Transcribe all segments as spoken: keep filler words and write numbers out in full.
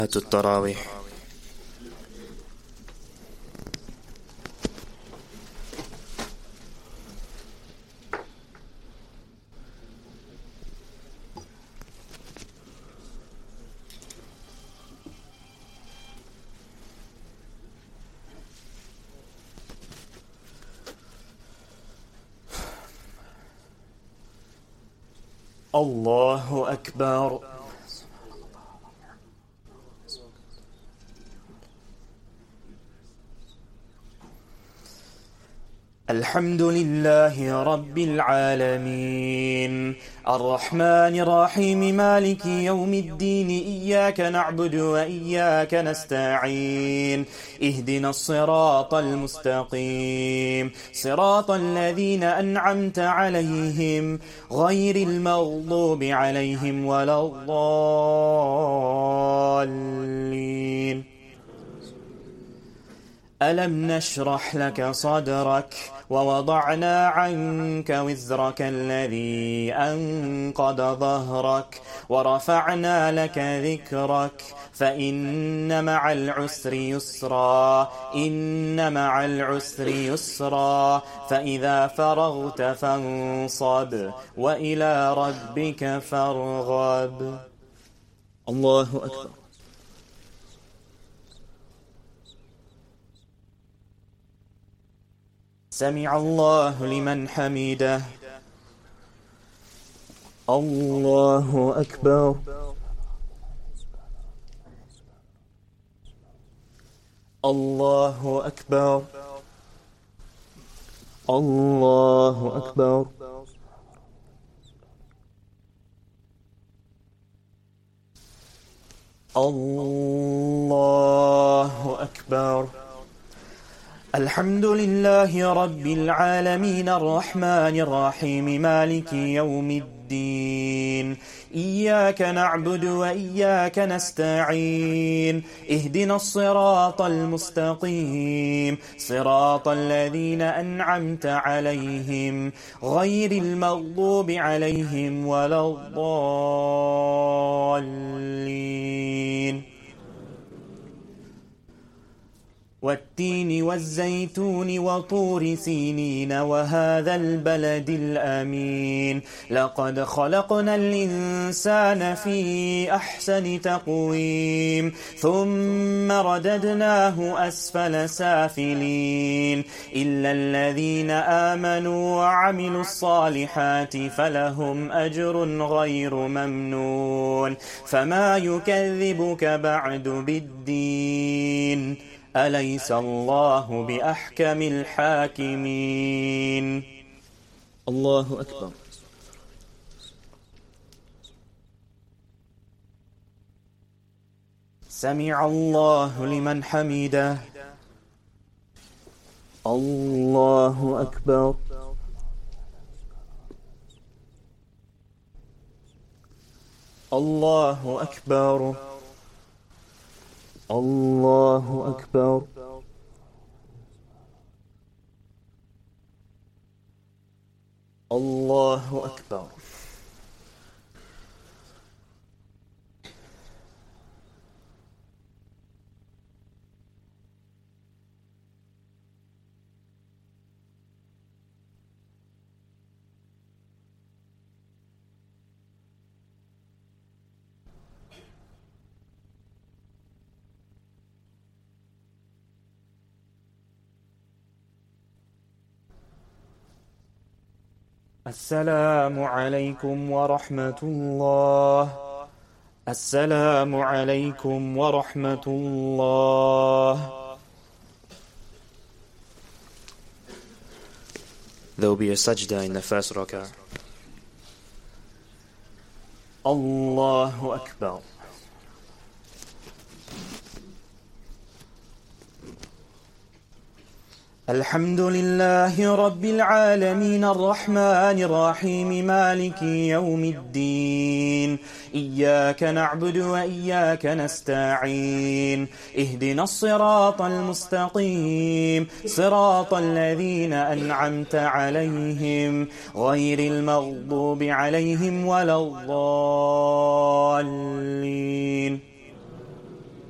التراويح. الله أكبر. الحمد لله رب العالمين الرحمن الرحيم مالك يوم الدين إياك نعبد وإياك نستعين اهدنا الصراط المستقيم صراط الذين أنعمت عليهم غير المغضوب عليهم ولا الضالين. ألم نشرح لك صدرك ووضعنا عنك وزرك الذي أنقض ظهرك ورفعنا لك ذكرك فإن مع العسر يسرا إن مع العسر يسرا فإذا فرغت فانصب وإلى ربك فارغب. الله أكبر. سمع الله لمن حمده. الله أكبر. الله أكبر. الله أكبر. الله أكبر. الحمد لله رب العالمين الرحمن الرحيم مالك يوم الدين إياك نعبد وإياك نستعين اهدنا الصراط المستقيم صراط الذين أنعمت عليهم غير المغضوب عليهم ولا الضالين. والتين والزيتون وطور سينين وهذا البلد الأمين لقد خلقنا الإنسان في أحسن تقويم ثم رددناه أسفل سافلين إلا الذين آمنوا وعملوا الصالحات فلهم أجر غير ممنون. فما يكذبك بعد بالدين أليس الله بأحكم الحاكمين. الله أكبر. سمع الله لمن حمده. الله أكبر. الله أكبر. الله أكبر. الله أكبر. السلام عليكم ورحمة الله. السلام عليكم ورحمة الله. There will be a sajda in the first rak'ah. Allahu Akbar. الحمد لله رب العالمين الرحمن الرحيم مالك يوم الدين إياك نعبد وإياك نستعين اهدنا الصراط المستقيم صراط الذين أنعمت عليهم غير المغضوب عليهم ولا الضالين.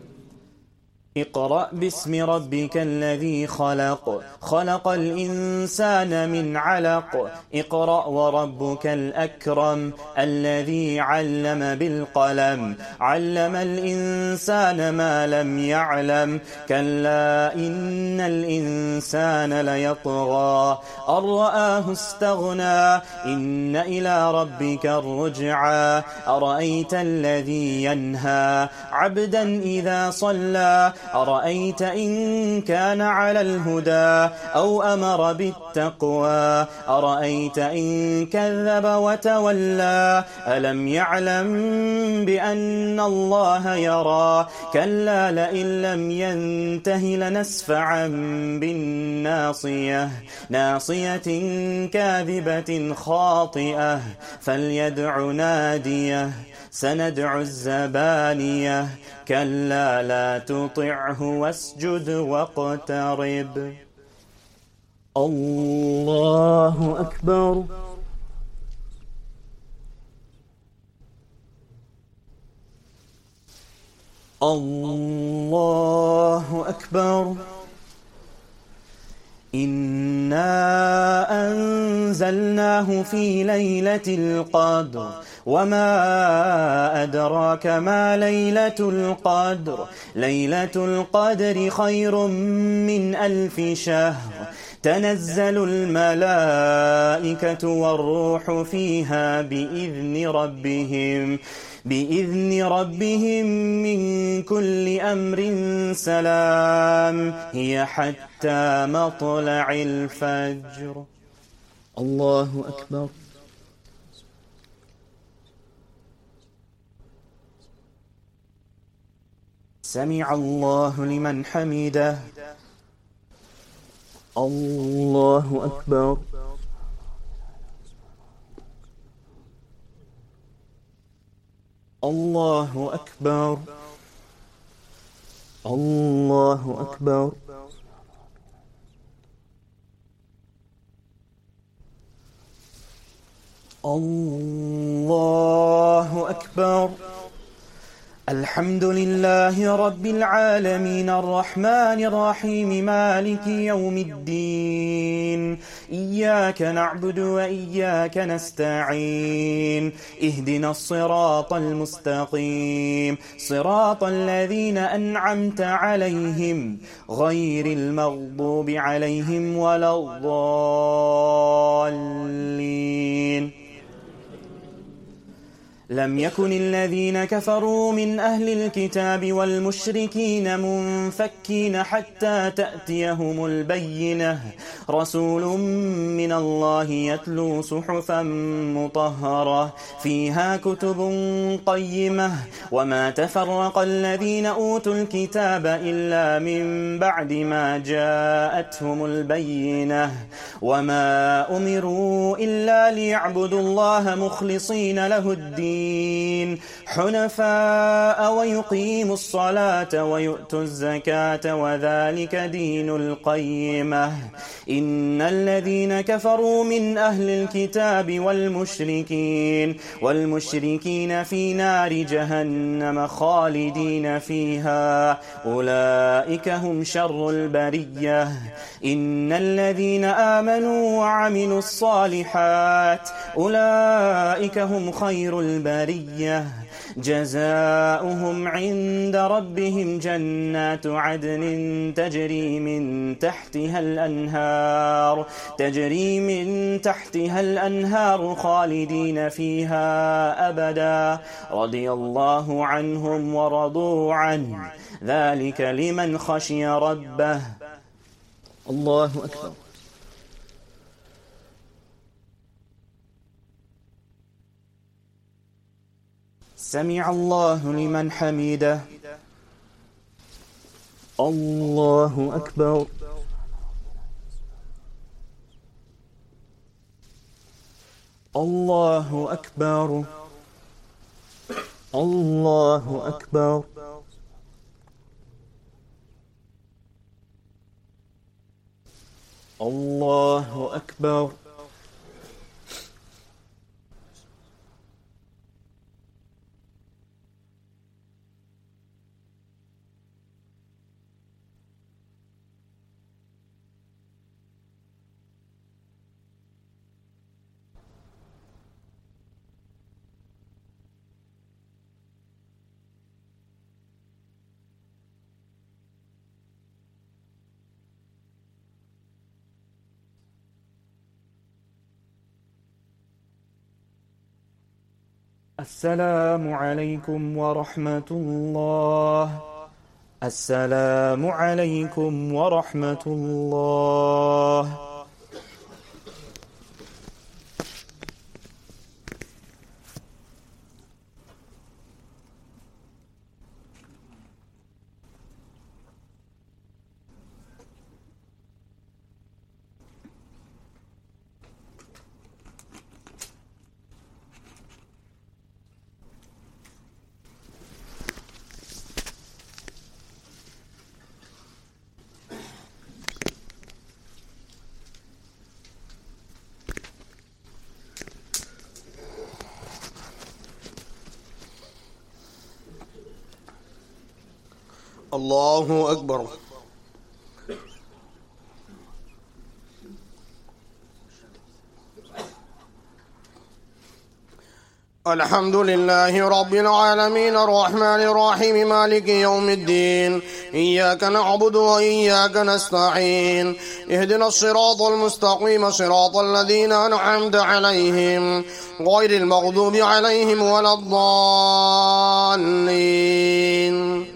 اقرأ باسم ربك الذي خلق خلق الإنسان من علق اقرأ وربك الأكرم الذي علم بالقلم علم الإنسان ما لم يعلم كلا إن الإنسان ليطغى أن رآه استغنى إن إلى ربك الرجعى أرأيت الذي ينهى عبدا إذا صلى أرأيت إن كان على الهدى أو أمر بالتقوى أرأيت إن كذب وتولى ألم يعلم بأن الله يرى كلا لئن لم ينته لنسفعا بالناصية ناصية كاذبة خاطئة فليدع ناديه سندع الزبانية كلا لا تطعه واسجد واقترب. الله أكبر. الله أكبر. إنا أنزلناه في ليلة القدر وما أدراك ما ليلة القدر ليلة القدر خير من ألف شهر تنزل الملائكة والروح فيها بإذن ربهم بإذن ربهم من كل أمر سلام هي حتى مطلع الفجر. الله أكبر. سمع الله لمن حمده. الله أكبر. الله أكبر. الله أكبر. الله أكبر. الحمد لله رب العالمين الرحمن الرحيم مالك يوم الدين إياك نعبد وإياك نستعين اهدنا الصراط المستقيم صراط الذين أنعمت عليهم غير المغضوب عليهم ولا الضالين. لم يكن الذين كفروا من أهل الكتاب والمشركين منفكين حتى تأتيهم البينة رسول من الله يتلو صحفا مطهرة فيها كتب قيمة وما تفرق الذين أوتوا الكتاب إلا من بعد ما جاءتهم البينة وما أمروا إلا ليعبدوا الله مخلصين له الدين حنفاء ويقيموا الصلاة ويؤتوا الزكاة وذلك دين القيمة إن الذين كفروا من أهل الكتاب والمشركين والمشركين في نار جهنم خالدين فيها أولئك هم شر البرية إن الذين آمنوا وعملوا الصالحات أولئك هم خير البرية جزاؤهم عند ربهم جنات عدن تجري من تحتها الأنهار تجري من تحتها الأنهار خالدين فيها أبدا رضي الله عنهم ورضوا عنه ذلك لمن خشي ربه. الله أكبر. سمع الله لمن حمده. الله أكبر. الله أكبر. الله أكبر. الله أكبر. السلام عليكم ورحمة الله. السلام عليكم ورحمة الله. الله أكبر. الحمد لله رب العالمين الرحمن الرحيم مالك يوم الدين. إياك نعبد وإياك نستعين. اهدنا الصراط المستقيم صراط الذين أنعمت عليهم غير المغضوب عليهم ولا الضالين.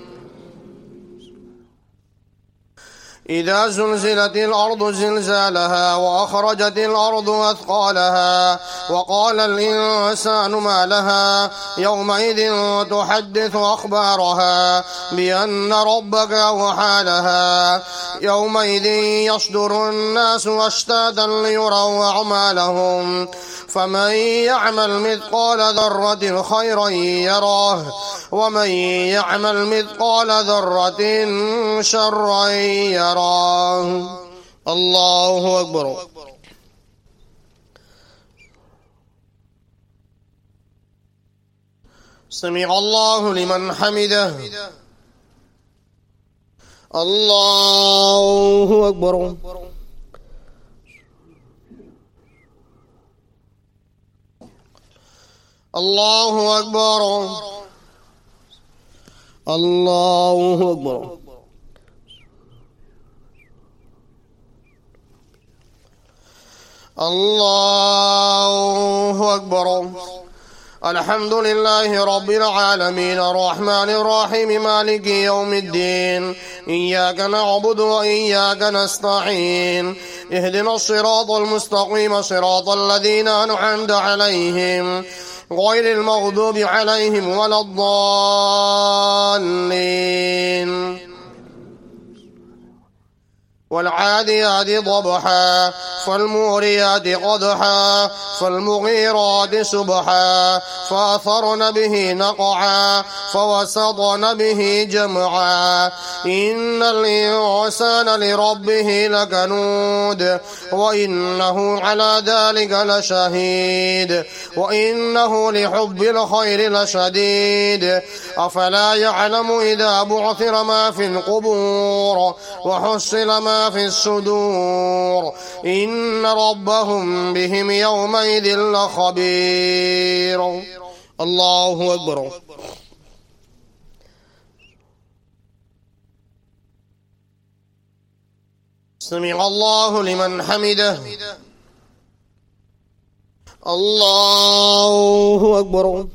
إذا زلزلت الأرض زلزالها وأخرجت الأرض أثقالها وقال الإنسان ما لها يومئذ تحدث أخبارها بأن ربك أوحى لها يومئذ يصدر الناس أشتاتا ليروا أعمالهم فمن يعمل مثقال ذرة خيرا يره ومن يعمل مثقال ذرة شرا يره. الله أكبر. سمع الله لمن حمده. الله أكبر. الله أكبر. الله أكبر. الله أكبر. الحمد لله رب العالمين الرحمن الرحيم مالك يوم الدين. إياك نعبد وإياك نستعين. اهدنا الصراط المستقيم صراط الذين أنعمت عليهم غير المغضوب عليهم ولا الضالين. والعاديات ضبحا فالموريات قدحا فالمغيرات سبحا فأثرن به نقعا فوسطن به جمعا. إن الإنسان لربه لكنود وإنه على ذلك لشهيد وإنه لحب الخير لشديد. أفلا يعلم إذا بعثر ما في القبور وحصل ما في الصدور إن ربهم بهم يومئذ لخبير. الله أكبر. سمع الله لمن حمده. الله أكبر.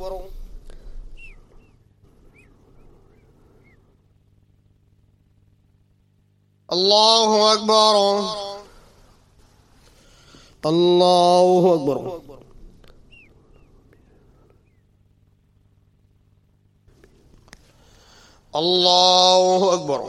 الله أكبر. الله أكبر. الله أكبر.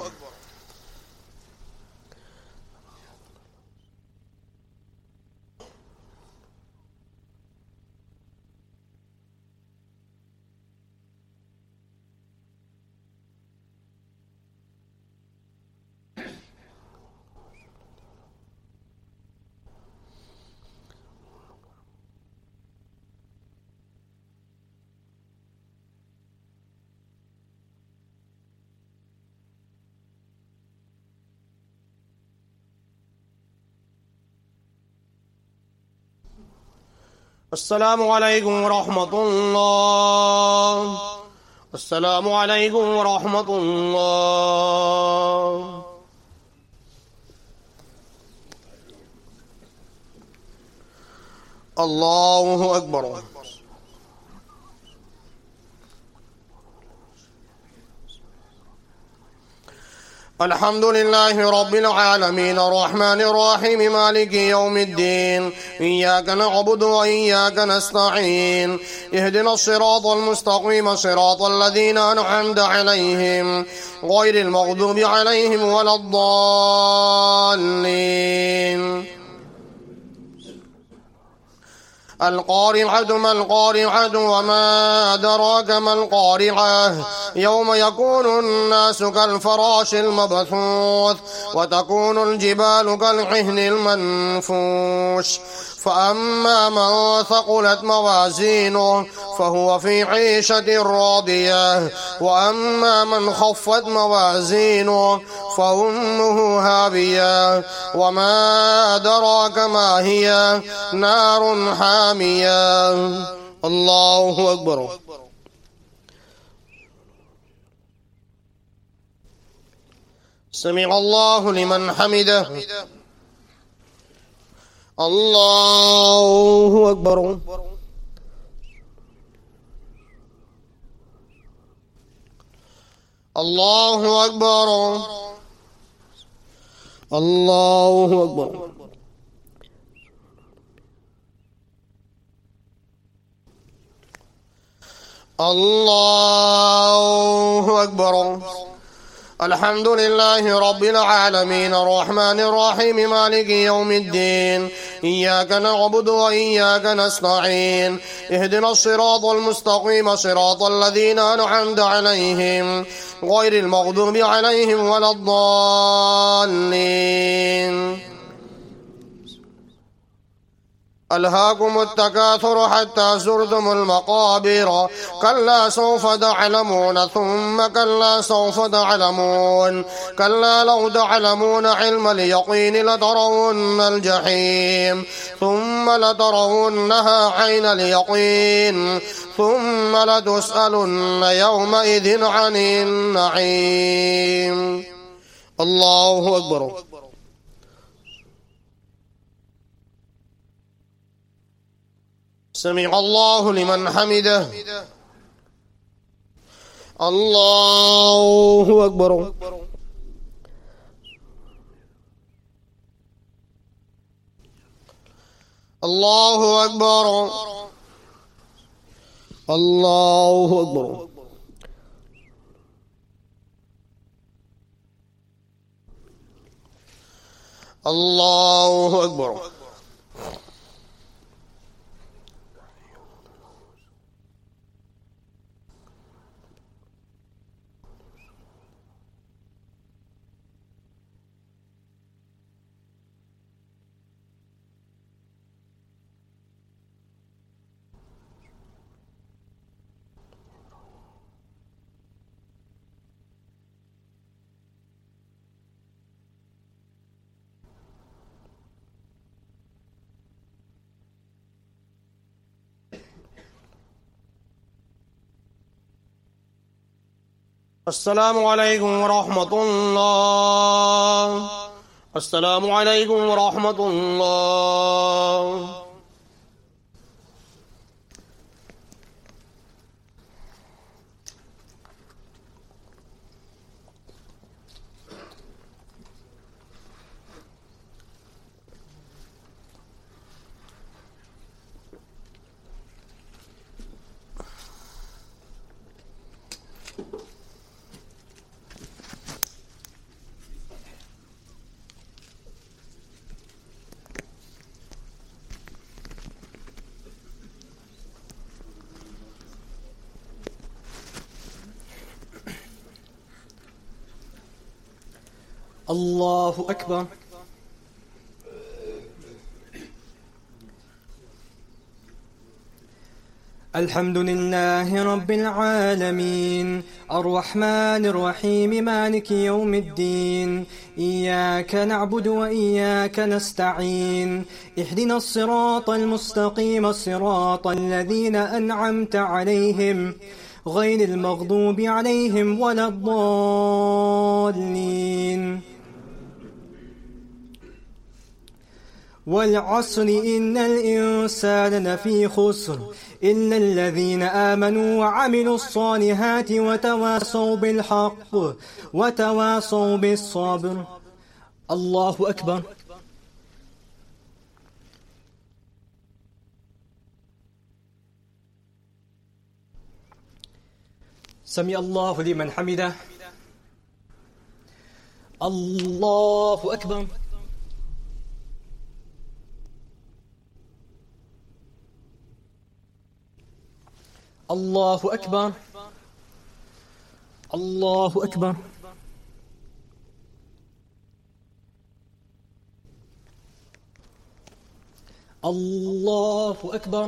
السلام عليكم ورحمة الله. السلام عليكم ورحمة الله. الله أكبر. الحمد لله رب العالمين الرحمن الرحيم مالك يوم الدين إياك نعبد وإياك نستعين اهدنا الصراط المستقيم صراط الذين أنعمت عليهم غير المغضوب عليهم ولا الضالين. القارعة ما القارعة وما أدراك ما القارعة يوم يكون الناس كالفراش المبثوث وتكون الجبال كالعهن المنفوش فأما من ثقلت موازينه فهو في عيشة راضية وأما من خفت موازينه فأمه هاوية وما أدراك ما هي نار حامية. الله أكبر. سمع الله لمن حمده. الله أكبر. الله أكبر. الله أكبر. الله أكبر. الحمد لله رب العالمين الرحمن الرحيم مالك يوم الدين إياك نعبد وإياك نستعين اهدنا الصراط المستقيم صراط الذين أنعمت عليهم غير المغضوب عليهم ولا الضالين. ألهاكم التكاثر حتى زرتم المقابر كلا سوف تعلمون ثم كلا سوف تعلمون كلا لو تعلمون علم اليقين لترون الجحيم ثم لترونها عين اليقين ثم لتسألن يومئذ عن النعيم. الله أكبر. سمع الله لمن حمده. الله أكبر. الله أكبر. الله أكبر. الله أكبر. السلام عليكم ورحمة الله. السلام عليكم ورحمة الله. الله أكبر. الحمد لله رب العالمين الرحمن الرحيم مالك يوم الدين إياك نعبد وإياك نستعين اهدنا الصراط المستقيم صراط الذين أنعمت عليهم غير المغضوب عليهم ولا الضالين. والعصر إن الإنسان لفي خسر إلا الذين آمنوا وعملوا الصالحات وتواصوا بالحق وتواصوا بالصبر. الله أكبر. سمع الله لمن حمده. الله أكبر. الله أكبر. الله أكبر. الله أكبر.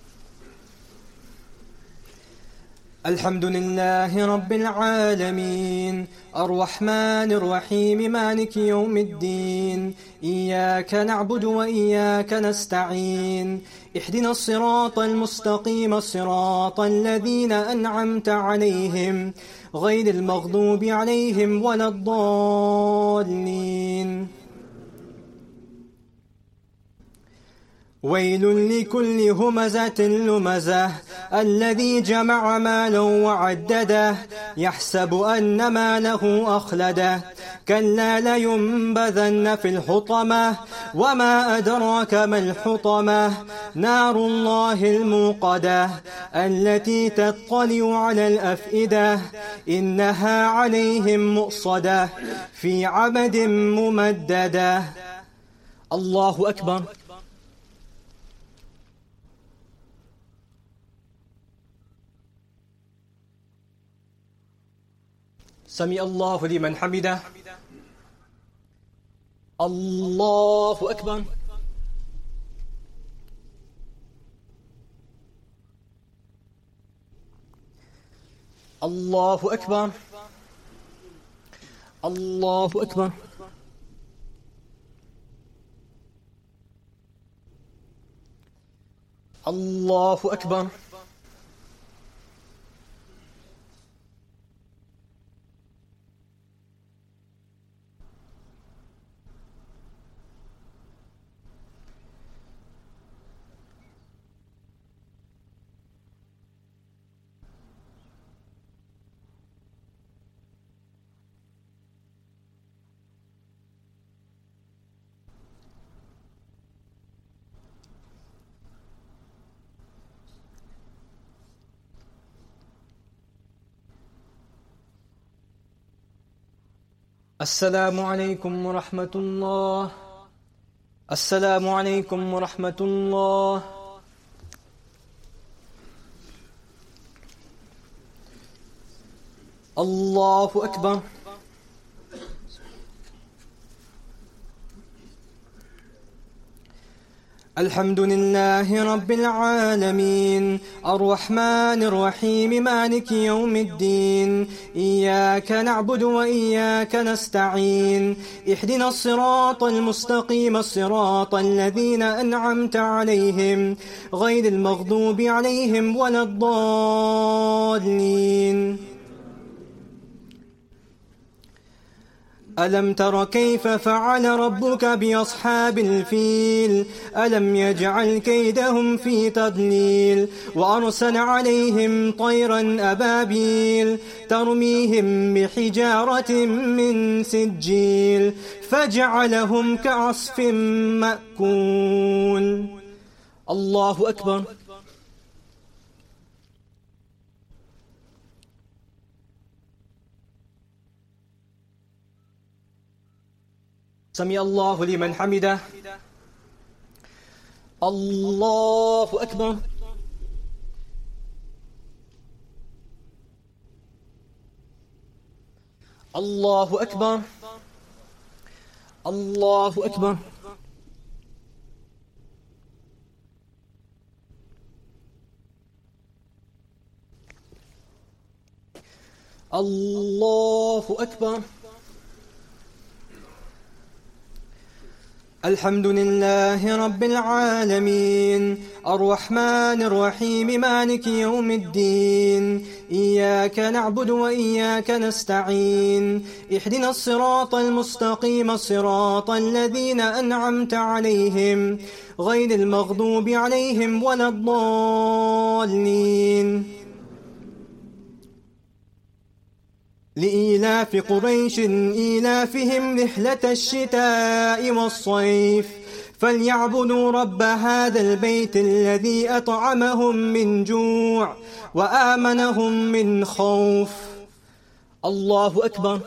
الحمد لله رب العالمين الرحمن الرحيم مالك يوم الدين إياك نعبد وإياك نستعين اهدنا الصراط المستقيم صراط الذين أنعمت عليهم غير المغضوب عليهم ولا الضالين. ويل لكل همزة لمزة الذي جمع مالا وعدده يحسب أن ماله أخلده كلا لينبذن في الحطمة وما أدراك ما الحطمة نار الله الموقدة التي تطلع على الأفئدة إنها عليهم مؤصدة في عمد ممددة. الله أكبر. سمع الله لمن حمده. الله أكبر. الله أكبر. الله أكبر. الله أكبر. السلام عليكم ورحمة الله. السلام عليكم ورحمة الله. الله أكبر. الحمد لله رب العالمين الرحمن الرحيم مالك يوم الدين إياك نعبد وإياك نستعين اهدنا الصراط المستقيم صراط الذين أنعمت عليهم غير المغضوب عليهم ولا الضالين. ألم تر كيف فعل ربك بأصحاب الفيل ألم يجعل كيدهم في تضليل وأرسل عليهم طيرا أبابيل ترميهم بحجارة من سجيل فجعلهم كعصف مأكول. الله أكبر. سمع الله لمن حمده. الله أكبر. الله أكبر. الله أكبر. الله أكبر. الحمد لله رب العالمين الرحمن الرحيم مالك يوم الدين إياك نعبد وإياك نستعين اهدنا الصراط المستقيم صراط الذين أنعمت عليهم غير المغضوب عليهم ولا الضالين. لإيلاف قريش إيلافهم رحلة الشتاء والصيف فليعبدوا رب هذا البيت الذي أطعمهم من جوع وآمنهم من خوف. الله أكبر.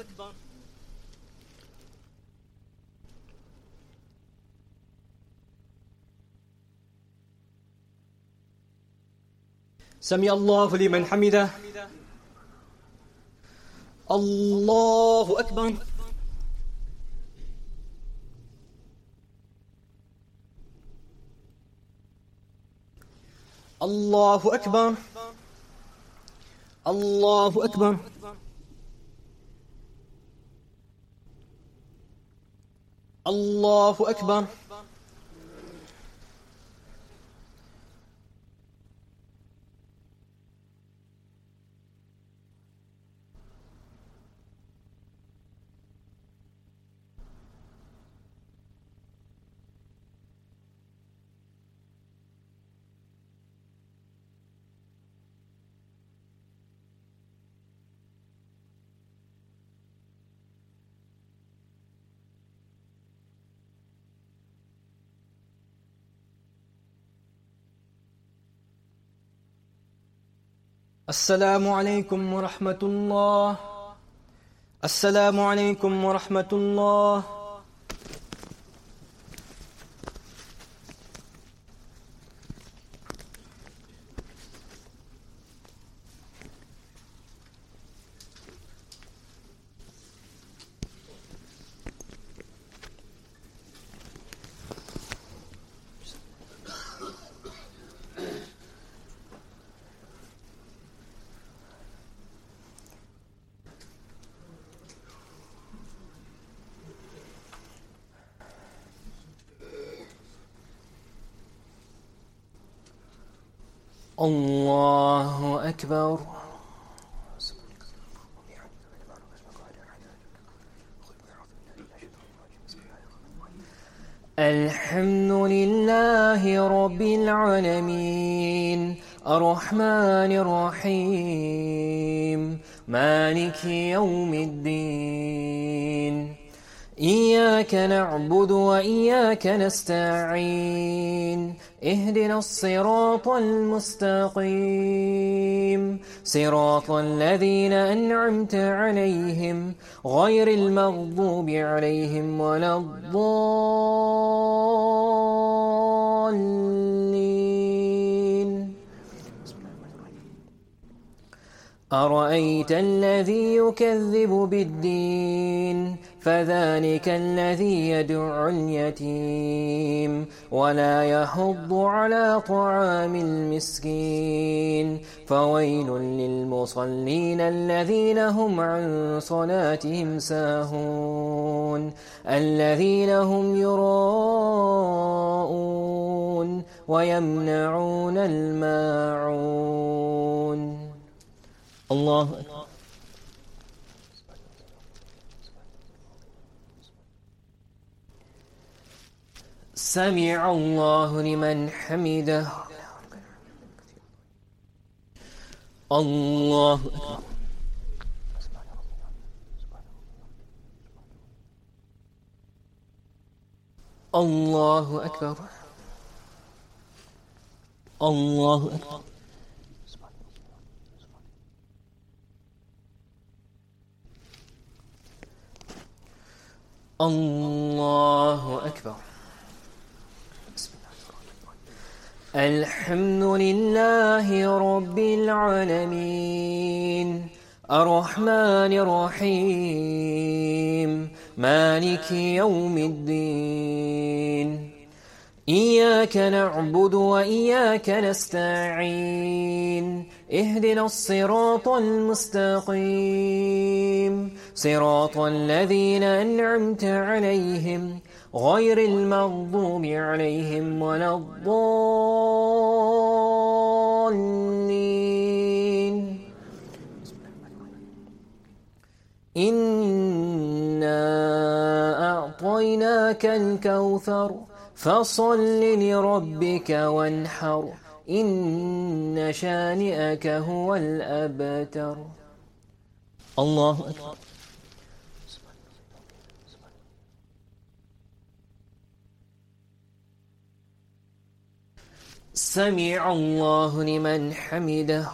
سمع الله لمن حمده. الله أكبر. الله أكبر. الله أكبر. الله أكبر. السلام عليكم ورحمة الله. السلام عليكم ورحمة الله. الله أكبر. الحمد لله رب العالمين الرحمن الرحيم مالك يوم الدين إياك نعبد وإياك نستعين اهدنا الصراط المستقيم صراط الذين أنعمت عليهم غير المغضوب عليهم ولا الضالين. أرأيت الذي يكذب بالدين فذلك الذي يدع اليتيم ولا يحض على طعام المسكين فويل للمصلين الذين هم عن صلاتهم ساهون الذين هم يراءون ويمنعون الماعون. الله أكبر. سمع الله لمن حمده. الله أكبر. الله أكبر. الله أكبر. الله أكبر. الحمد لله رب العالمين الرحمن الرحيم مالك يوم الدين إياك نعبد وإياك نستعين اهدنا الصراط المستقيم صراط الذين أنعمت عليهم غير المغضوب عليهم ولا الضالين. إنا أعطيناك الكوثر فصل لربك وانحر إن شانئك هو الأبتر. الله أكبر. سمع الله لمن حمده.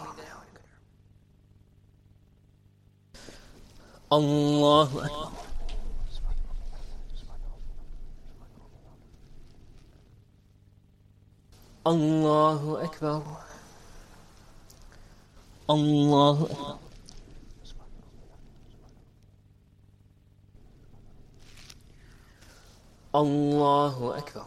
الله أكبر. الله أكبر. الله أكبر. الله أكبر.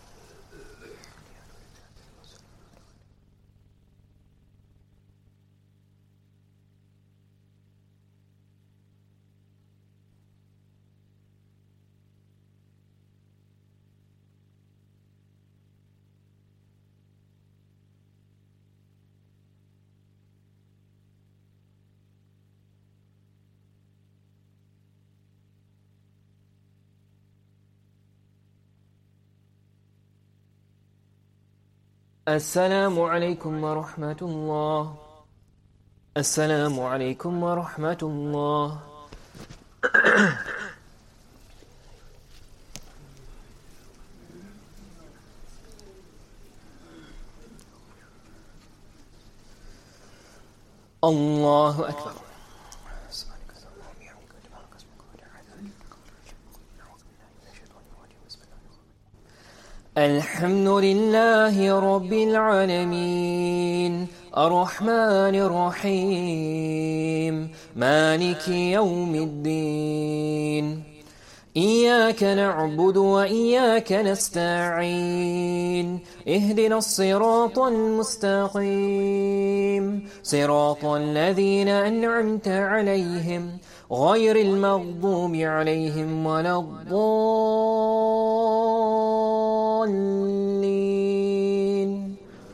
السلام عليكم ورحمة الله. السلام عليكم ورحمة الله. الله أكبر. الحمد لله رب العالمين الرحمن الرحيم مالك يوم الدين. إياك نعبد وإياك نستعين اهدنا الصراط المستقيم صراط الذين أنعمت عليهم غير المغضوب عليهم ولا الضالين.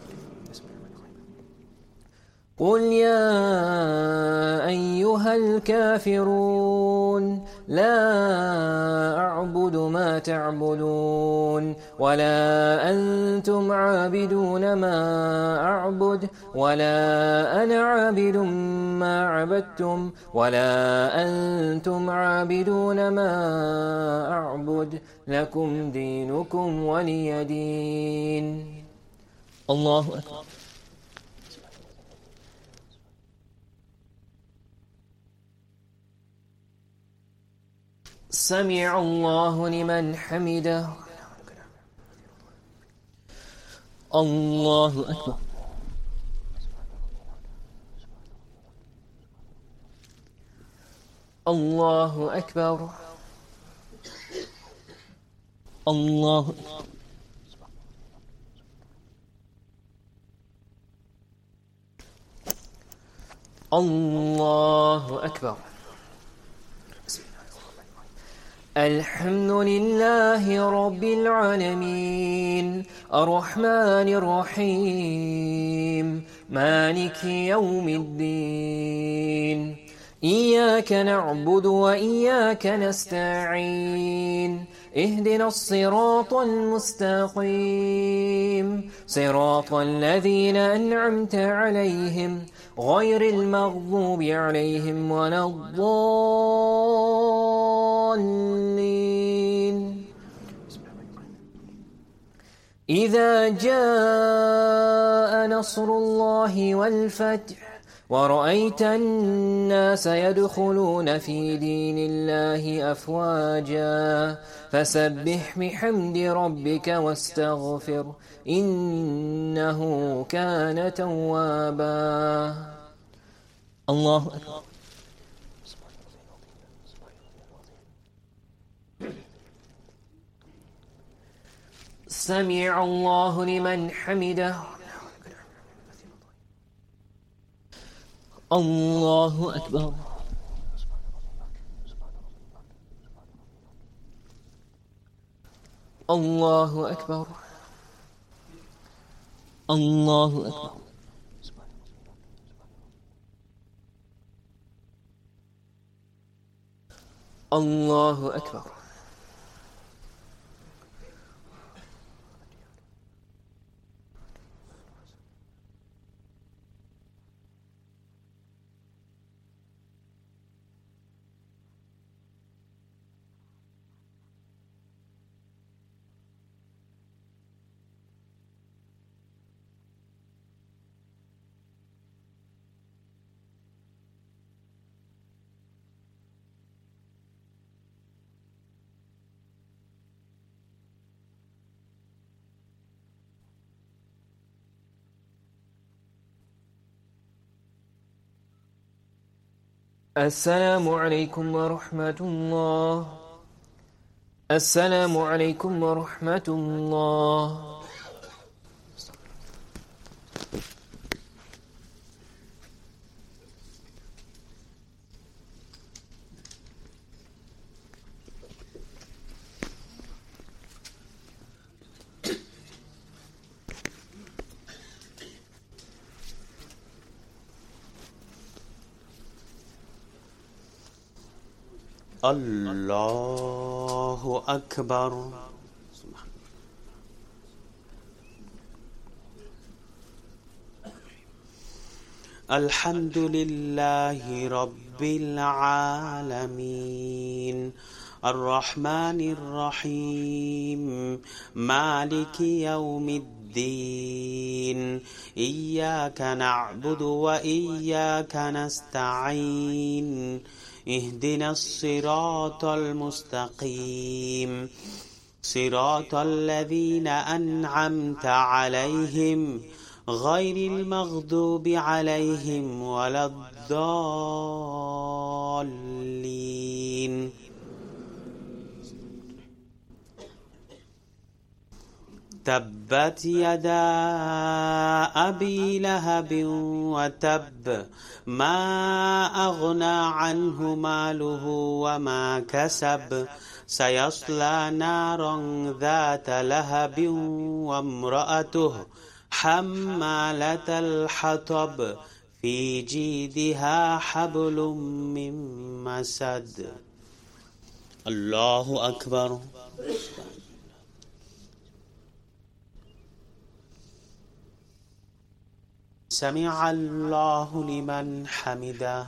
قل يا أيها الكافرون لا أعبد ما تعبدون ولا أنتم عابدون ما أعبد ولا أنا عابد ما عبدتم ولا أنتم عابدون ما أعبد لكم دينكم ولي دين. الله أكبر. سمع الله لمن حمده. الله أكبر. الله أكبر. الله أكبر. الله أكبر. الحمد لله رب العالمين الرحمن الرحيم مالك يوم الدين. إياك نعبد وإياك نستعين اهدنا الصراط المستقيم صراط الذين أنعمت عليهم غير المغضوب عليهم ولا الضالين. إذا جاء نصر الله والفتح ورأيت الناس يدخلون في دين الله أفواجا فسبح بحمد ربك واستغفر إنه كان توابا. الله أكبر. سمع الله لمن حمده. الله أكبر. الله أكبر. الله أكبر. الله أكبر. السلام عليكم ورحمة الله. السلام عليكم ورحمة الله. الله أكبر. الحمد لله رب العالمين الرحمن الرحيم مالك يوم الدين إياك نعبد وإياك نستعين اهدنا الصراط المستقيم صراط الذين أنعمت عليهم غير المغضوب عليهم ولا الضالين. تبت يدا أبي لهب وتب ما أغنى عنه ماله وما كسب سيصلى نارا ذات لهب وامرأته حمالة الحطب في جيدها حبل من مسد. الله أكبر. سمع الله لمن حمده.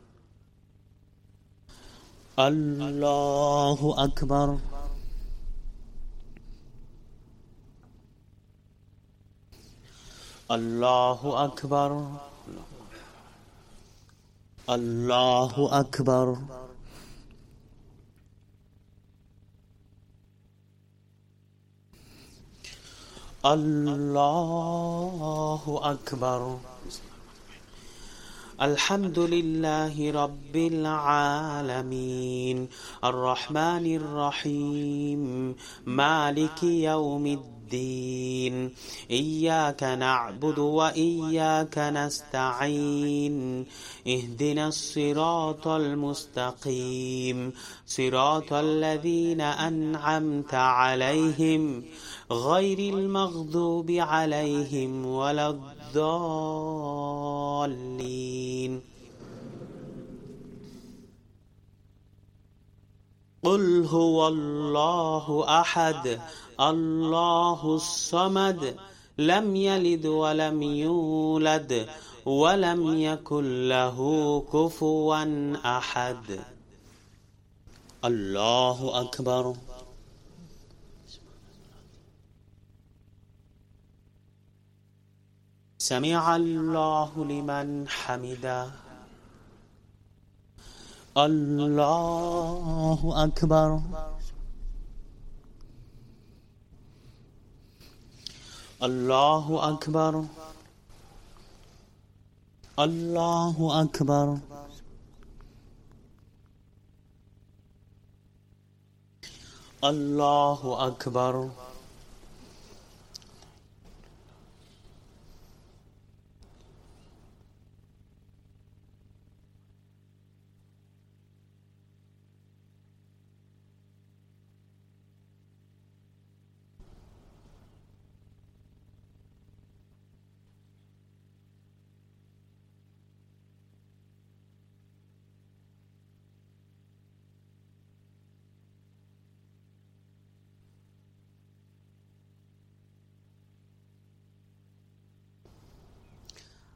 الله أكبر. الله أكبر. الله أكبر. الله أكبر. الحمد لله رب العالمين الرحمن الرحيم مالك يوم الدين إياك نعبد وإياك نستعين اهدنا الصراط المستقيم صراط الذين أنعمت عليهم غير المغضوب عليهم ولا الضالين. قل هو الله أحد الله الصمد لم يلد ولم يولد ولم يكن له كفوا أحد. الله أكبر. سمع الله لمن حمده. الله أكبر. الله أكبر. الله أكبر. الله أكبر.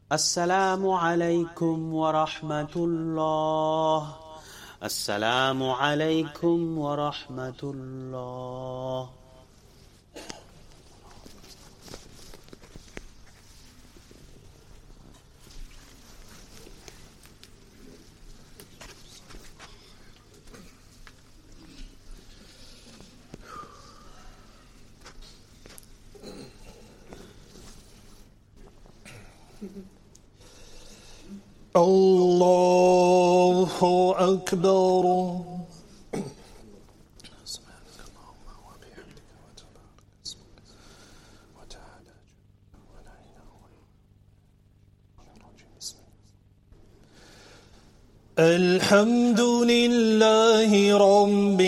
السلام عليكم ورحمة الله. السلام عليكم ورحمة الله. الله أكبر. سبحانك اللهم وبحمدك وتبارك اسمك وتعالى ولا إله إلا أنت. الحمد لله رب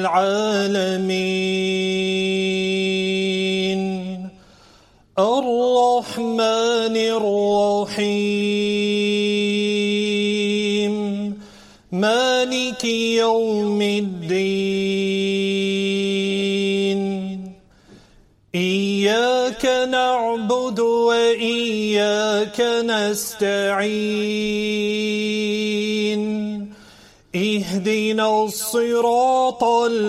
العالمين الرحمن الرحيم مالك يوم الدين إياك نعبد وإياك نستعين اهدنا الصراط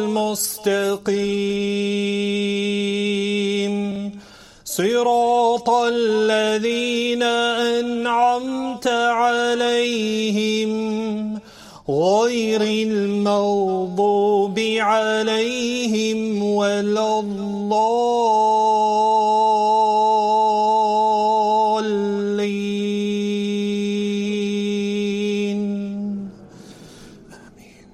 المستقيم صراط الذين أنعمت عليهم غير المغضوب عليهم ولا الضالين آمين.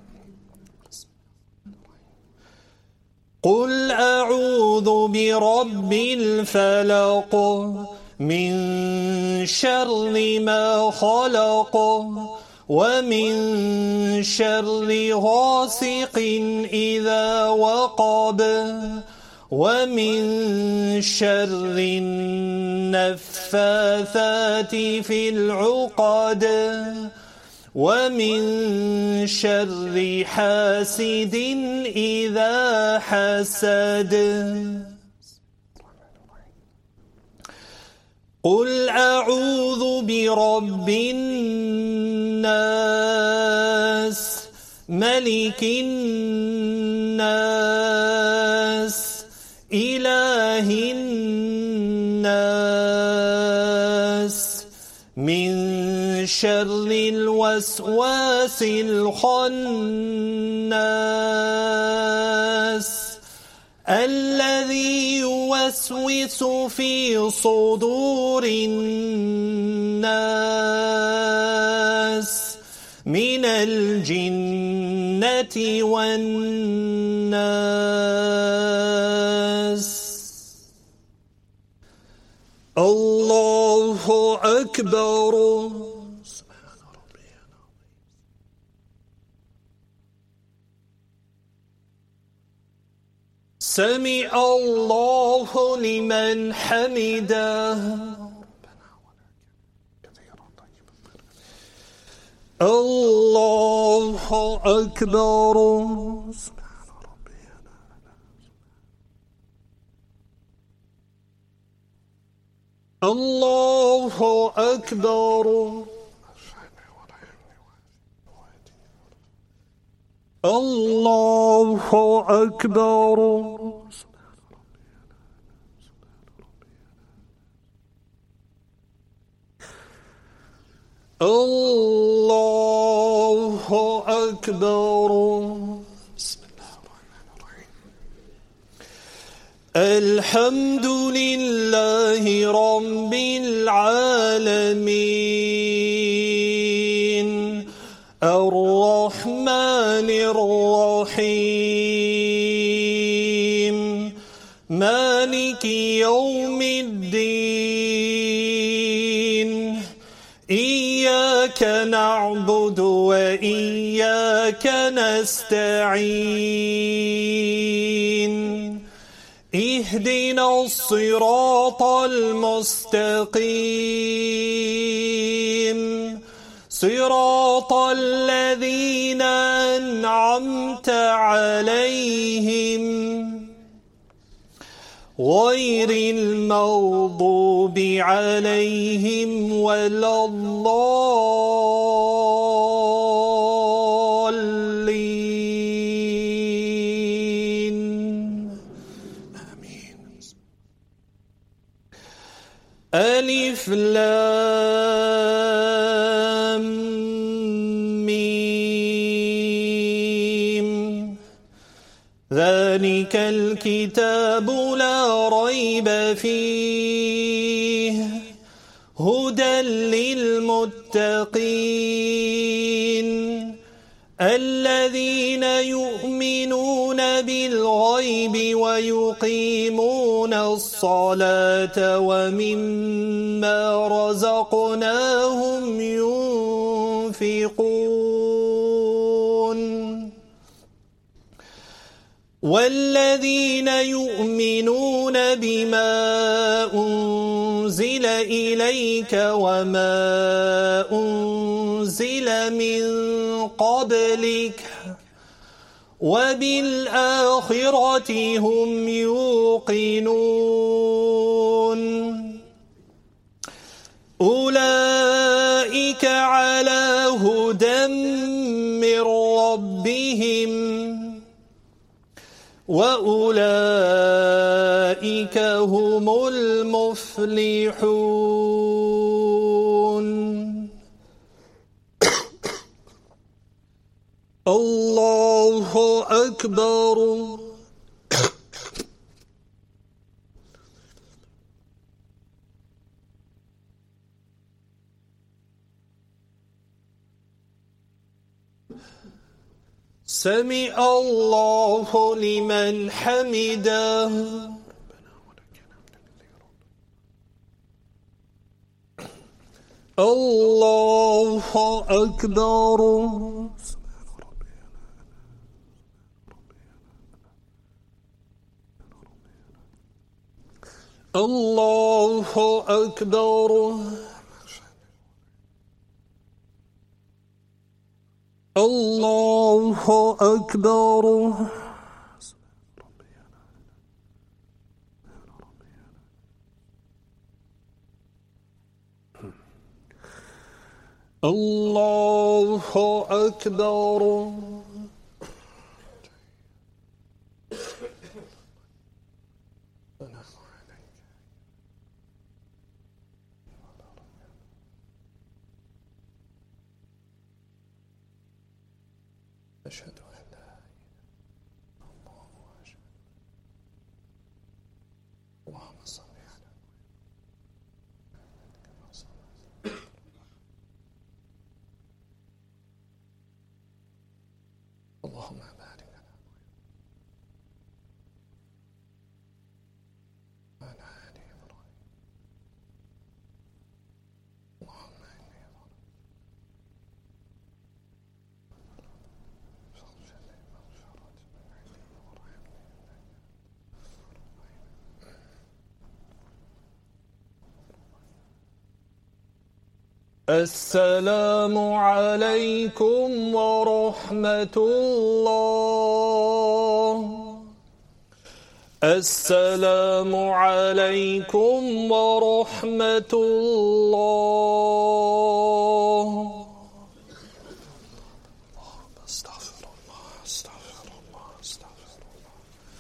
قل أعوذ برب الفلق من شر ما خلق ومن شر غاسق إذا وقب ومن شر النفاثات في العقد ومن شر حاسد إذا حسد. قل أعوذ برب الناس ملك الناس إله الناس من شر الوسواس الخناس الذي يوسوس في صدور الناس من الجنة والناس. الله أكبر. سمع الله لمن حمده. الله أكبر. الله أكبر. الله أكبر. الله أكبر. بسم الله الرحمن الرحيم. الحمد لله رب العالمين الرحمن الرحيم مالك يوم الدين إياك نعبد وإياك نستعين اهدنا الصراط المستقيم صراط الذين أنعمت عليهم غير المغضوب عليهم ولا الضالين آمين. ألف لام ميم ذلك الكتاب لا ريب فيه هدى للمتقين الذين يؤمنون بالغيب ويقيمون الصلاة ومما رزقناهم ينفقون والذين يؤمنون بما أنزل إليك وما أنزل من قبلك وبالآخرة هم يوقنون أولئك على هدى من ربهم وأولئك هم المفلحون الله أكبر سمع الله لمن حمده الله أكبر الله أكبر الله أكبر الله أكبر أشهد أن لا إله إلا الله وأشهد اللهم صل على اللهم بارك لنا وعلى آل إبراهيم اللهم إني السلام عليكم ورحمة الله السلام عليكم ورحمة الله استغفر الله استغفر الله استغفر الله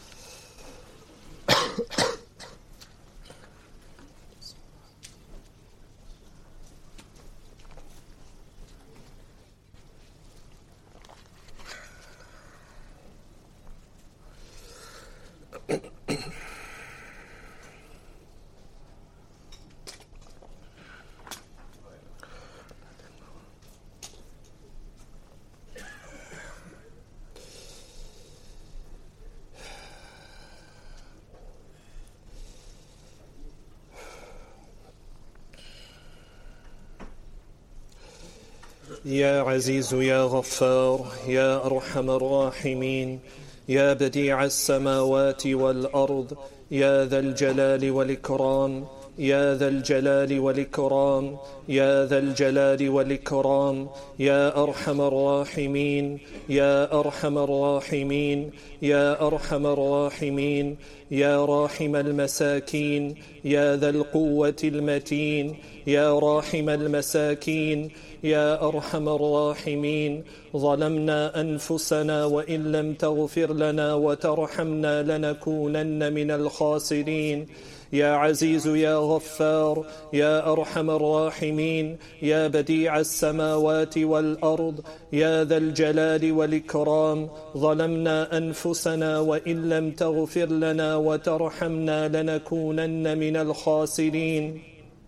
يا عزيز يا غفار يا أرحم الراحمين يا بديع السماوات والأرض يا ذا الجلال والإكرام يا ذا الجلال والإكرام يا ذا الجلال والإكرام يا أرحم الراحمين يا أرحم الراحمين يا أرحم الراحمين يا راحم المساكين يا ذا القوة المتين يا راحم المساكين يا أرحم الراحمين ظلمنا أنفسنا وإن لم تغفر لنا وترحمنا لنكونن من الخاسرين يا عزيز يا غفار يا أرحم الراحمين يا بديع السماوات والأرض يا ذا الجلال والإكرام ظلمنا أنفسنا وإن لم تغفر لنا وترحمنا لنكونن من الخاسرين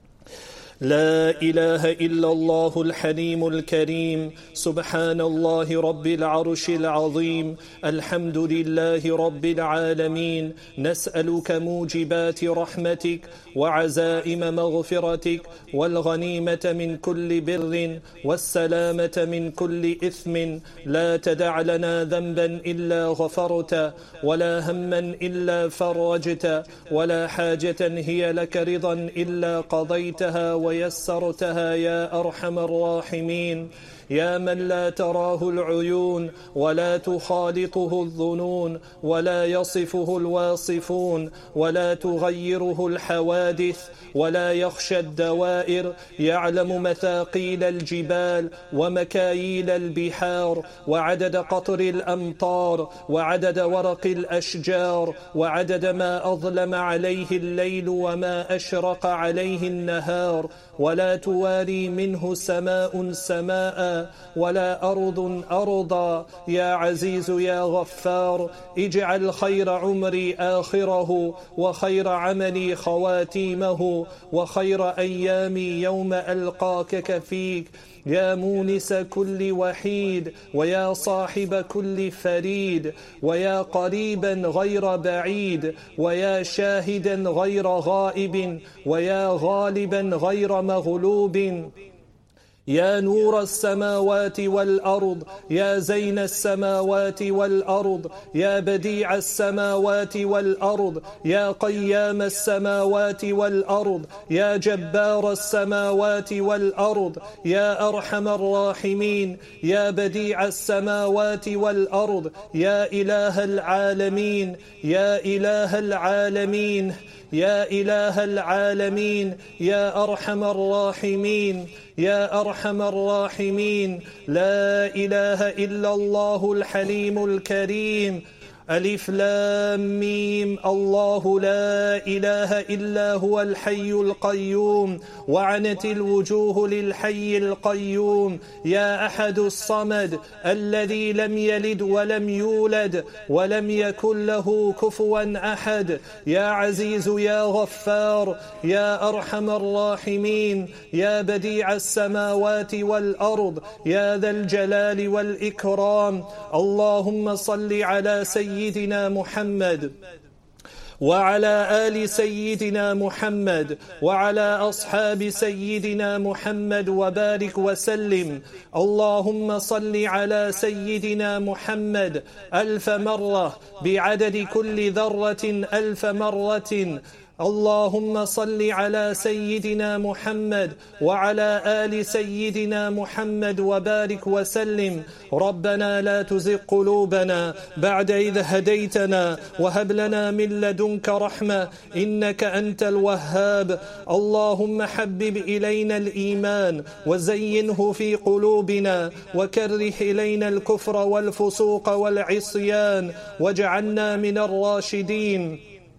لا إله إلا الله الحليم الكريم سبحان الله رب العرش العظيم الحمد لله رب العالمين نسألك موجبات رحمتك وعزائم مغفرتك والغنيمة من كل بر والسلامة من كل إثم لا تدع لنا ذنبا إلا غفرت ولا هما إلا فرجت ولا حاجة هي لك رضا إلا قضيتها ويسرتها يا أرحم الراحمين يا من لا تراه العيون ولا تخالطه الظنون ولا يصفه الواصفون ولا تغيره الحوادث ولا يخشى الدوائر يعلم مثاقيل الجبال ومكاييل البحار وعدد قطر الأمطار وعدد ورق الأشجار وعدد ما أظلم عليه الليل وما أشرق عليه النهار ولا تواري منه سماء سماء ولا أرض أرضا يا عزيز يا غفار اجعل خير عمري آخره وخير عملي خواتيمه وخير أيامي يوم ألقاك فيك يا مونس كل وحيد ويا صاحب كل فريد ويا قريبا غير بعيد ويا شاهدا غير غائب ويا غالبا غير مغلوب يا نور السماوات والأرض يا زين السماوات والأرض يا بديع السماوات والأرض يا قيام السماوات والأرض يا جبار السماوات والأرض يا أرحم الراحمين يا بديع السماوات والأرض يا إله العالمين يا إله العالمين يا إله العالمين يا أرحم الراحمين يا أرحم الراحمين لا إله إلا الله الحليم الكريم ألف لام ميم الله لا إله إلا هو الحي القيوم وعنت الوجوه للحي القيوم يا أحد الصمد الذي لم يلد ولم يولد ولم يكن له كفوا أحد يا عزيز يا غفار يا أرحم الراحمين يا بديع السماوات والأرض يا ذا الجلال والإكرام اللهم صل على سيدنا سيدنا محمد وعلى آل سيدنا محمد وعلى أصحاب سيدنا محمد وبارك وسلم اللهم صل على سيدنا محمد ألف مرة بعدد كل ذرة ألف مرة اللهم صل على سيدنا محمد وعلى آل سيدنا محمد وبارك وسلم ربنا لا تزغ قلوبنا بعد إذ هديتنا وهب لنا من لدنك رحمة إنك أنت الوهاب اللهم حبب إلينا الإيمان وزينه في قلوبنا وكره إلينا الكفر والفسوق والعصيان واجعلنا من الراشدين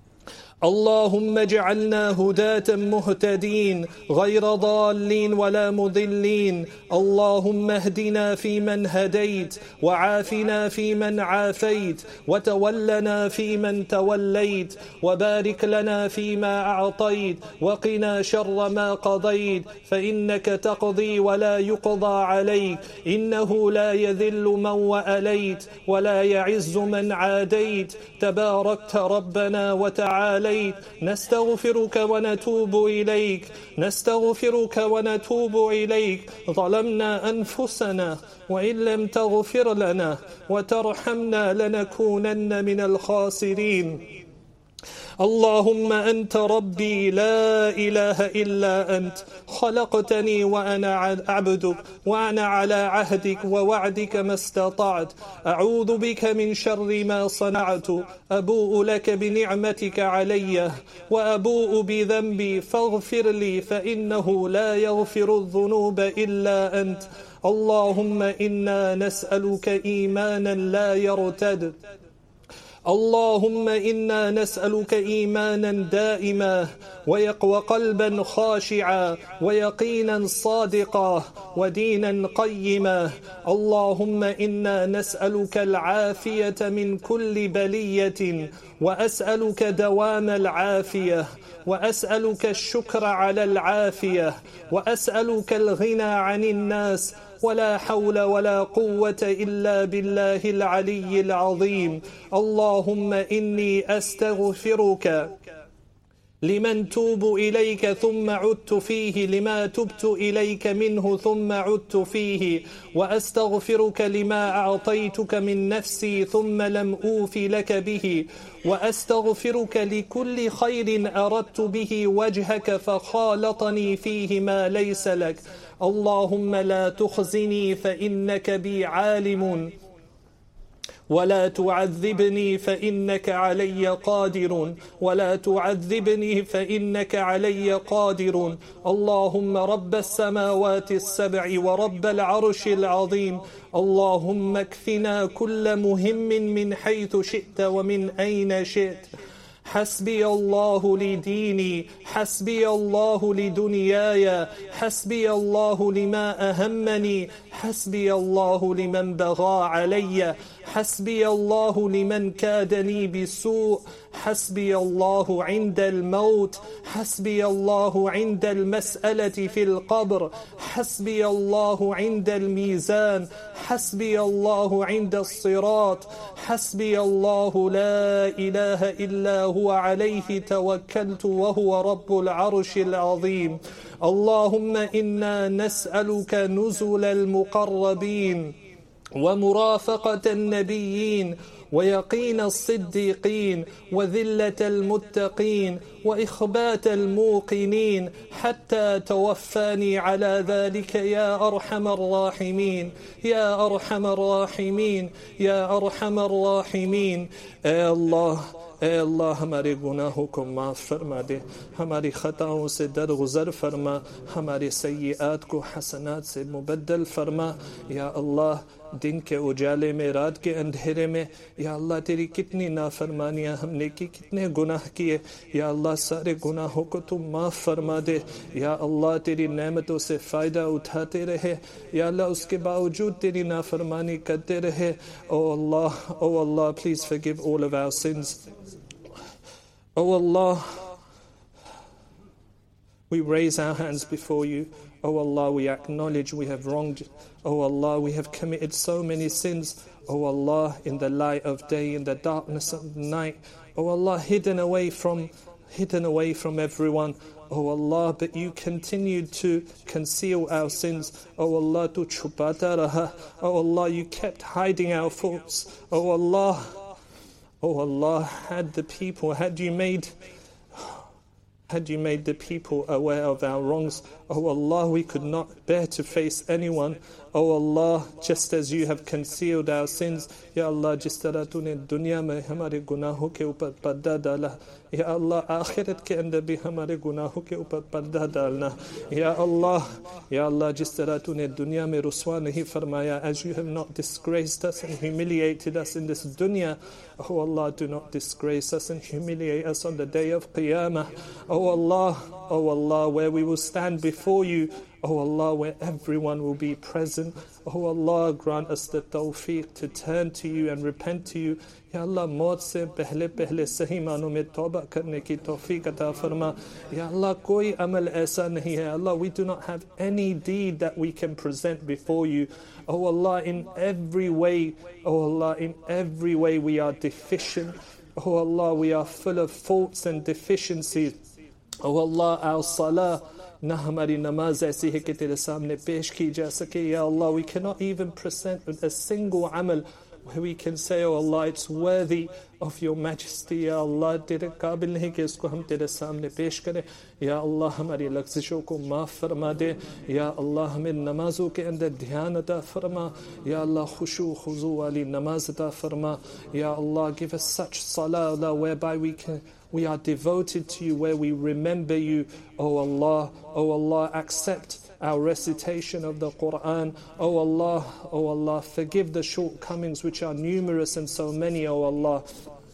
اللهم اجعلنا هداة مهتدين غير ضالين ولا مضلين اللهم اهدنا فيمن هديت وعافنا فيمن عافيت وتولنا فيمن توليت وبارك لنا فيما أعطيت وقنا شر ما قضيت فإنك تقضي ولا يقضى عليك إنه لا يذل من وأليت ولا يعز من عاديت تباركت ربنا وتعاليت نستغفرك ونتوب إليك نستغفرك ونتوب إليك ظلمنا أنفسنا وإن لم تغفر لنا وترحمنا لنكونن من الخاسرين اللهم أنت ربي لا إله إلا أنت، خلقتني وأنا عبدك وأنا على عهدك ووعدك ما استطعت، أعوذ بك من شر ما صنعت، أبوء لك بنعمتك علي وأبوء بذنبي فاغفر لي فإنه لا يغفر الذنوب إلا أنت. اللهم إنا نسألك إيمانا لا يرتد، اللهم إنا نسألك إيمانا دائما ويقوى قلبا خاشعا ويقينا صادقا ودينا قيما. اللهم إنا نسألك العافية من كل بلية وأسألك دوام العافية وأسألك الشكر على العافية وأسألك الغنى عن الناس، ولا حول ولا قوة إلا بالله العلي العظيم. اللهم إني أستغفرك لمن توب إليك ثم عدت فيه، لما تبت إليك منه ثم عدت فيه، وأستغفرك لما أعطيتك من نفسي ثم لم أوف لك به، وأستغفرك لكل خير أردت به وجهك فخالطني فيه ما ليس لك. اللهم لا تخزني فإنك بي عالم، ولا تعذبني فإنك علي قادر، ولا تعذبني فإنك علي قادر. اللهم رب السماوات السبع ورب العرش العظيم، اللهم اكفنا كل مهم من حيث شئت ومن أين شئت. حسبي الله لديني، حسبي الله لدنياي، حسبي الله لما أهمني، حسبي الله لمن بغى علي، حسبي الله لمن كادني بسوء، حسبي الله عند الموت، حسبي الله عند المسألة في القبر، حسبي الله عند الميزان، حسبي الله عند الصراط، حسبي الله لا إله إلا هو عليه توكلت وهو رب العرش العظيم. اللهم إنا نسألك نزل المقربين ومرافقة النبيين ويقين الصديقين وذلة المتقين وإخبات الموقنين حتى توفاني على ذلك يا أرحم الراحمين، يا أرحم الراحمين، يا أرحم الراحمين. اے اللہ اے اللہ ہمارے گناہوں کو معاف فرما دے، ہماری خطاؤں سے درگزر فرما، ہمارے سیئات کو حسنات سے مبدل فرما. یا اللہ دن کے اجالے میں، رات کے اندھیرے میں یا اللہ تیری کتنی نافرمانیاں ہم نے کی، کتنے گناہ کیے، یا اللہ سارے گناہوں کو تو معاف فرما دے. یا اللہ تیری نعمتوں سے فائدہ اٹھاتے رہے، یا اللہ اس کے باوجود تیری نافرمانی کرتے رہے. او اللہ او اللہ please forgive all of our sins. Oh Allah, we raise our hands before you. Oh Allah, we acknowledge we have wronged. Oh Allah, we have committed so many sins. Oh Allah, in the light of day, in the darkness of night. Oh Allah, hidden away from, hidden away from everyone. Oh Allah, but you continued to conceal our sins. Oh Allah, tu chupata raha. Oh Allah, you kept hiding our faults. Oh Allah, oh Allah, had the people, had you made, had you made the people aware of our wrongs, oh Allah, we could not bear to face anyone. Oh Allah, just as you have concealed our sins, Ya Allah, जिस तरह तूने दुनिया में हमारे गुनाहों के ऊपर पर्दा डाला, या अल्लाह आखिरत के अंदर भी हमारे गुनाहों के ऊपर पर्दा डालना. या अल्लाह, या अल्लाह, जिस तरह तूने दुनिया में रुसवा नहीं फरमाया, as you have not disgraced us and humiliated us in this dunya, oh Allah, do not disgrace us and humiliate us on the day of Qiyamah. Oh Allah, oh Allah, where we will stand before you, oh Allah, where everyone will be present. Oh Allah, grant us the tawfiq to turn to you and repent to you. Ya Allah, मौत से पहले पहले सही मानों में तौबा करने की तौफीक अता फरमा. Ya Allah, कोई अमल ऐसा नहीं है. Allah, we do not have any deed that we can present before you. Oh Allah, in every way, oh Allah, in every way we are deficient. Oh Allah, we are full of faults and deficiencies. Oh Allah, our salah, ना हमारी नमाज ऐसी है कि तेरे सामने पेश की जा सके. या Allah, we cannot even present a single amal where we can say, oh Allah, it's worthy of your majesty. Ya Allah, तेरे काबिल नहीं कि इसको हम तेरे सामने पेश करें. या अल्लाह हमारी लग़ज़िशों को माफ़ फरमा दे. या अल्लाह हमें नमाज़ों के अंदर ध्यान अता फरमा. या अल्लाह खुशू खुजू वाली नमाज अता फरमा. या अल्लाह, give us such salah, Allah, whereby we can we are devoted to you, where we remember you. Oh Allah, oh Allah, accept our recitation of the Quran. Oh Allah, oh Allah, forgive the shortcomings which are numerous and so many, oh Allah.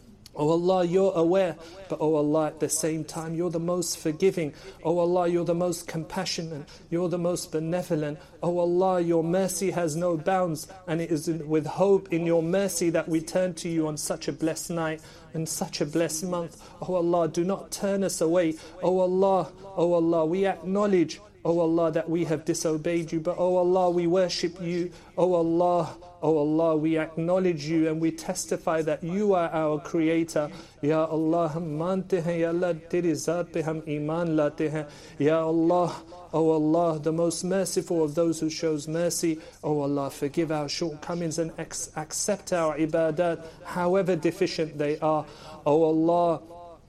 Oh Allah, you're aware, but oh Allah, at the same time, you're the most forgiving. Oh Allah, you're the most compassionate. You're the most benevolent. Oh Allah, your mercy has no bounds, and it is with hope in your mercy that we turn to you on such a blessed night and such a blessed month. Oh Allah, do not turn us away. Oh Allah, oh Allah, we acknowledge, oh Allah, that we have disobeyed you, but oh Allah, we worship you. Oh Allah, oh Allah, we acknowledge you and we testify that you are our creator. Ya Allah, hum mante hain, Ya Allah, teri zaat pe hum iman late hain. Ya Allah, oh Allah, the most merciful of those who shows mercy. Oh Allah, forgive our shortcomings and ex- accept our ibadat, however deficient they are. Oh Allah,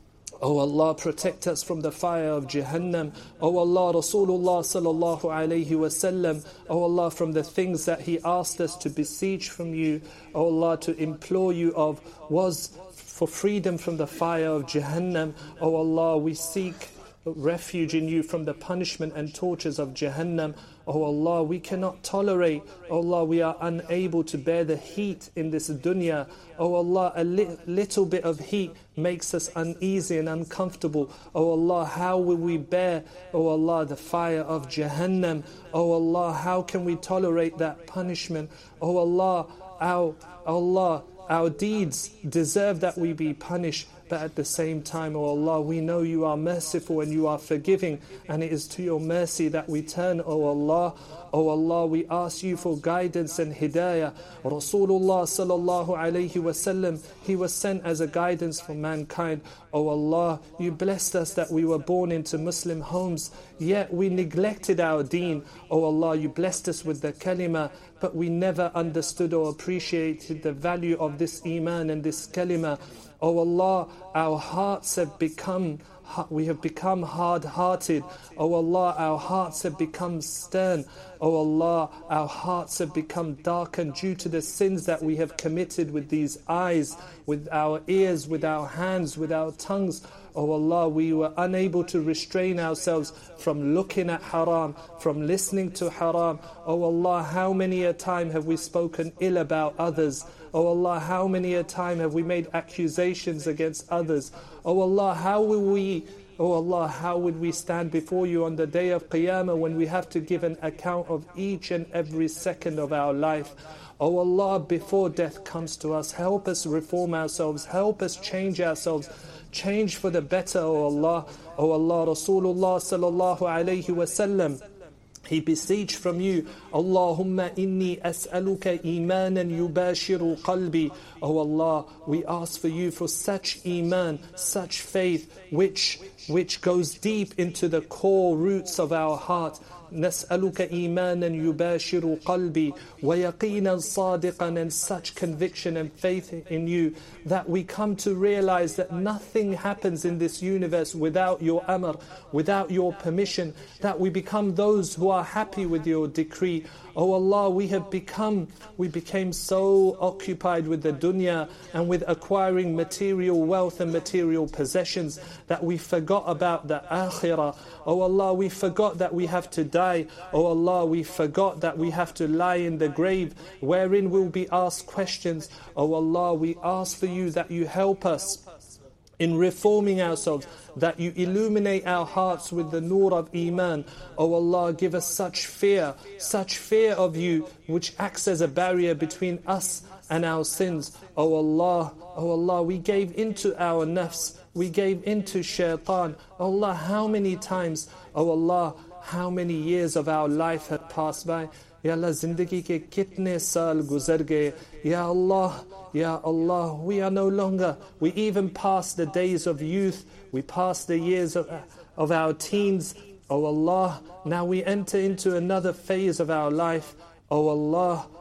oh Allah, protect us from the fire of Jahannam. Oh Allah, Rasulullah sallallahu alayhi wasallam. Oh Allah, from the things that he asked us to beseech from you, oh Allah, to implore you of, was for freedom from the fire of Jahannam. Oh Allah, we seek refuge in you from the punishment and tortures of Jahannam. Oh Allah, we cannot tolerate, oh Allah, we are unable to bear the heat in this dunya. Oh Allah, a li- little bit of heat makes us uneasy and uncomfortable. Oh Allah, how will we bear, oh Allah, the fire of Jahannam? Oh Allah, how can we tolerate that punishment? Oh Allah, our, Allah, our deeds deserve that we be punished. But at the same time, oh Allah, we know you are merciful and you are forgiving, and it is to your mercy that we turn, oh Allah. Oh Allah, we ask you for guidance and hidayah. Rasulullah sallallahu alayhi wasallam, he was sent as a guidance for mankind. Oh Allah, you blessed us that we were born into Muslim homes, yet we neglected our deen. Oh Allah, you blessed us with the kalima, but we never understood or appreciated the value of this iman and this kalima. Oh Allah, our hearts have become, we have become hard-hearted. Oh Allah, our hearts have become stern. Oh Allah, our hearts have become darkened due to the sins that we have committed with these eyes, with our ears, with our hands, with our tongues. Oh Allah, we were unable to restrain ourselves from looking at haram, from listening to haram. Oh Allah, how many a time have we spoken ill about others? Oh Allah, how many a time have we made accusations against others? Oh Allah, how will we, oh Allah, how would we stand before you on the day of Qiyamah when we have to give an account of each and every second of our life? Oh Allah, before death comes to us, help us reform ourselves, help us change ourselves, change for the better, oh Allah. Oh Allah, Rasulullah sallallahu alayhi wasallam, he beseeched from you, Allahumma inni as'aluka imanan yubashiru qalbi. Oh Allah, we ask for you for such iman, such faith, which which goes deep into the core roots of our heart. نسألك إيمانا يباشر قلبي ويقينا صادقا, and such conviction and faith in you that we come to realize that nothing happens in this universe without your amr, without your permission, that we become those who are happy with your decree. Oh Allah, we have become, we became so occupied with the dunya and with acquiring material wealth and material possessions that we forgot about the akhirah. Oh Allah, we forgot that we have to die. Oh Allah, we forgot that we have to lie in the grave wherein we'll be asked questions. Oh Allah, we ask for you that you help us in reforming ourselves, that you illuminate our hearts with the nur of iman. Oh Allah, give us such fear, such fear of you, which acts as a barrier between us and our sins. Oh Allah, oh Allah, we gave into our nafs, we gave into shaitan. Oh Allah, how many times, oh Allah, how many years of our life had passed by. Ya Allah, zindagi ke kitne saal guzar gaye. Ya Allah, Ya Allah, we are no longer, we even past the days of youth, we passed the years of, of our teens. Oh Allah, now we enter into another phase of our life. Oh Allah,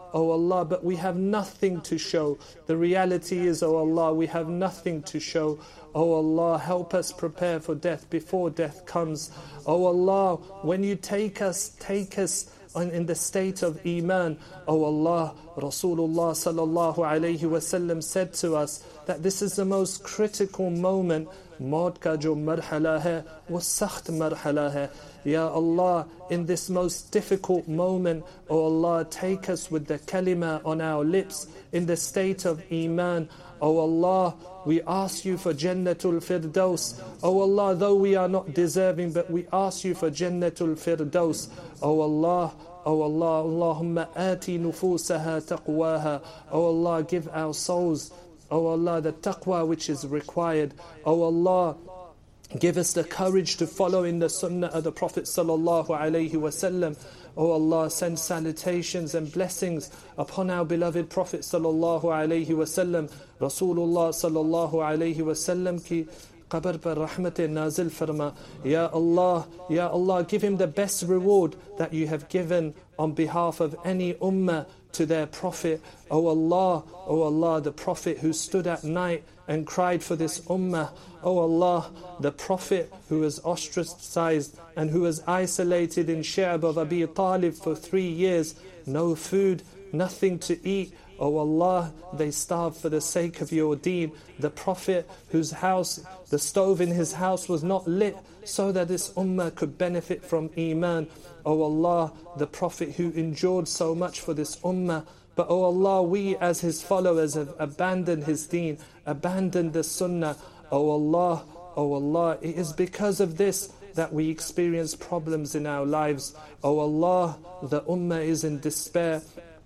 O Allah, but we have nothing to show. The reality is, O Allah, we have nothing to show. O Allah, help us prepare for death before death comes. O Allah, when you take us, take us in the state of Iman. O Allah, Rasulullah sallallahu alayhi wasallam said to us that this is the most critical moment. Maut ka jo marhala hai, wo sakht marhala hai. Ya Allah, in this most difficult moment, O Allah, take us with the kalima on our lips in the state of Iman. O Allah, we ask you for Jannatul Firdaus. O Allah, though we are not deserving, but we ask you for Jannatul Firdaus. O Allah, O Allah, Allahumma ati nufusaha taqwaha. O Allah, give our souls, O Allah, the taqwa which is required. O Allah, give us the courage to follow in the sunnah of the Prophet sallallahu alaihi wasallam. O Allah, send salutations and blessings upon our beloved Prophet sallallahu alaihi wasallam. Rasulullah sallallahu alaihi wasallam ki qabr par rahmat nazil farma. Ya Allah, Ya Allah, give him the best reward that you have given on behalf of any ummah to their Prophet. O Allah, O Allah, the Prophet who stood at night and cried for this ummah. O Allah, the Prophet who was ostracized and who was isolated in Shi'ab of Abi Talib for three years, no food, nothing to eat. O Allah, they starved for the sake of your deen. The Prophet whose house, the stove in his house was not lit so that this ummah could benefit from Iman. O Allah, the Prophet who endured so much for this ummah. But O Allah, we as his followers have abandoned his deen, abandoned the sunnah. O Allah, O Allah, it is because of this that we experience problems in our lives. O Allah, the ummah is in despair.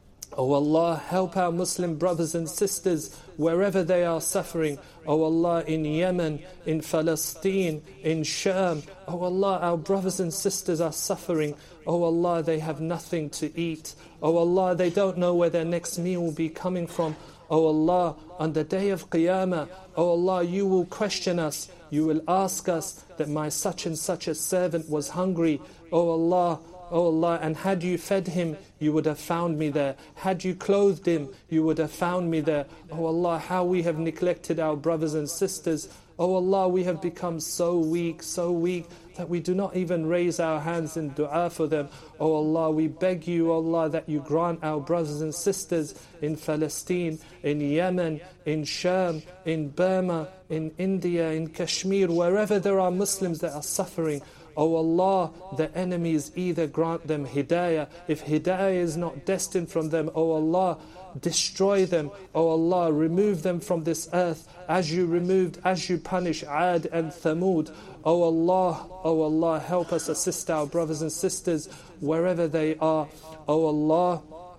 O Allah, help our Muslim brothers and sisters wherever they are suffering. O Allah, in Yemen, in Palestine, in Sham. O Allah, our brothers and sisters are suffering. O Allah, they have nothing to eat. O Allah, they don't know where their next meal will be coming from. O Allah, on the day of Qiyamah, O Allah, you will question us. You will ask us that my such and such a servant was hungry. O Allah, O Allah, and had you fed him, you would have found me there. Had you clothed him, you would have found me there. O Allah, how we have neglected our brothers and sisters. O Allah, we have become so weak, so weak, that we do not even raise our hands in dua for them. O Allah, we beg you, O Allah, that you grant our brothers and sisters in Palestine, in Yemen, in Sham, in Burma, in India, in Kashmir, wherever there are Muslims that are suffering. O Allah, the enemies either grant them hidayah. If hidayah is not destined from them, O Allah, destroy them. O Allah, remove them from this earth as you removed, as you punish Ad and Thamud. O Allah, O Allah, help us assist our brothers and sisters wherever they are. O Allah,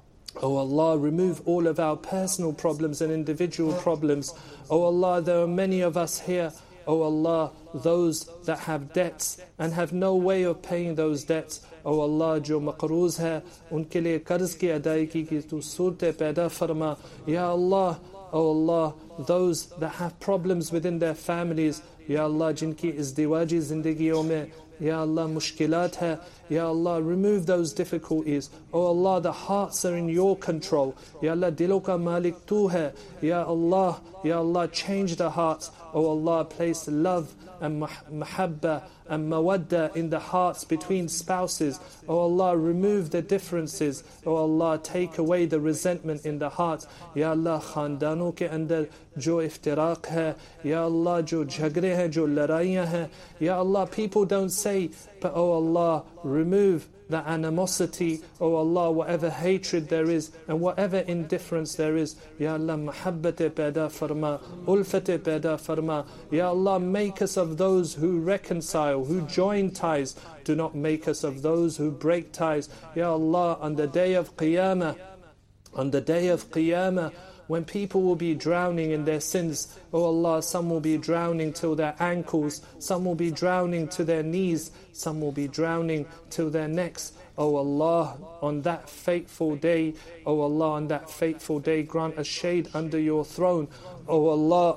O Allah, remove all of our personal problems and individual problems. O Allah, there are many of us here, O Allah, those that have debts and have no way of paying those debts. O Allah, jo maqroos hai, unke liye qarz ki adaigi ki tu surte paida farma. Ya Allah, O Allah, those that have problems within their families, Ya Allah, jinki izdiwaji zindagiyon mein, Ya Allah, mushkilat hai. Ya Allah, remove those difficulties. Oh Allah, the hearts are in your control. Ya Allah, dilon ka malik tu hai. Ya Allah, Ya Allah, change the hearts. Oh Allah, place love and mahabba and mawadda in the hearts between spouses. Oh Allah, remove the differences. Oh Allah, take away the resentment in the hearts. Ya Allah, khandano ke andar jo iftiraq hai. Ya Allah, jo jhagre hai, jo laraiyan hai. Ya Allah, people don't say, but oh Allah, remove the animosity, oh Allah, whatever hatred there is and whatever indifference there is. Ya Allah, mahabbate paida farma, ulfate paida farma. Ya Allah, make us of those who reconcile, who join ties. Do not make us of those who break ties. Ya Allah, on the day of Qiyamah, on the day of Qiyamah, when people will be drowning in their sins, oh Allah, some will be drowning till their ankles, some will be drowning to their knees, some will be drowning till their necks. Oh Allah, on that fateful day, oh Allah, on that fateful day, grant us shade under your throne. Oh Allah,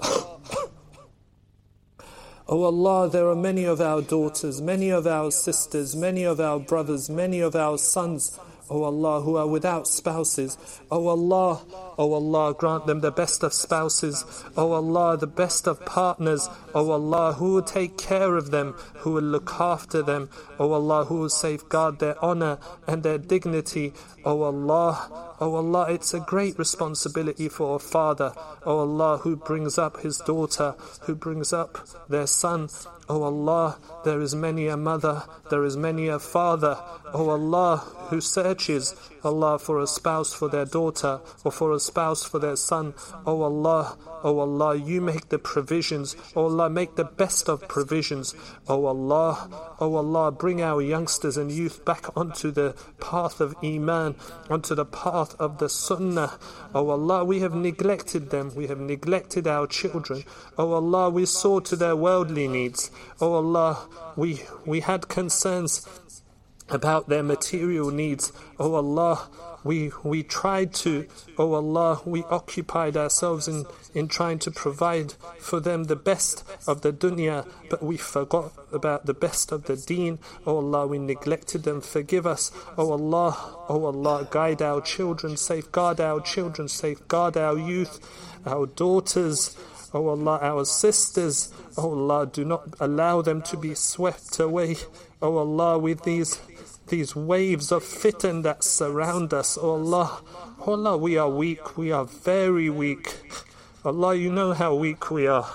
oh Allah, there are many of our daughters, many of our sisters, many of our brothers, many of our sons, O Allah, who are without spouses. O Allah, O Allah, grant them the best of spouses. O Allah, the best of partners. O Allah, who will take care of them, who will look after them. O Allah, who will safeguard their honor and their dignity. O Allah, O Allah, it's a great responsibility for a father. O Allah, who brings up his daughter, who brings up their son. O Allah, there is many a mother, there is many a father, O Allah, who searches, Allah, for a spouse for their daughter, or for a spouse for their son. O Allah, O Allah, you make the provisions. O Allah, make the best of provisions. O Allah, O Allah, bring our youngsters and youth back onto the path of Iman, onto the path of the Sunnah. O Allah, we have neglected them, we have neglected our children. O Allah, we saw to their worldly needs. O Allah, we, we had concerns about their material needs. O Allah, we we tried to, O Allah, we occupied ourselves in, in trying to provide for them the best of the dunya, but we forgot about the best of the deen. O Allah, we neglected them. Forgive us. O Allah, O Allah, guide our children, safeguard our children, safeguard our youth, our daughters. O Allah, our sisters. O Allah, do not allow them to be swept away. O Allah, with these these waves of fitan that surround us. Oh Allah, oh Allah, we are weak, we are very weak. Allah, you know how weak we are.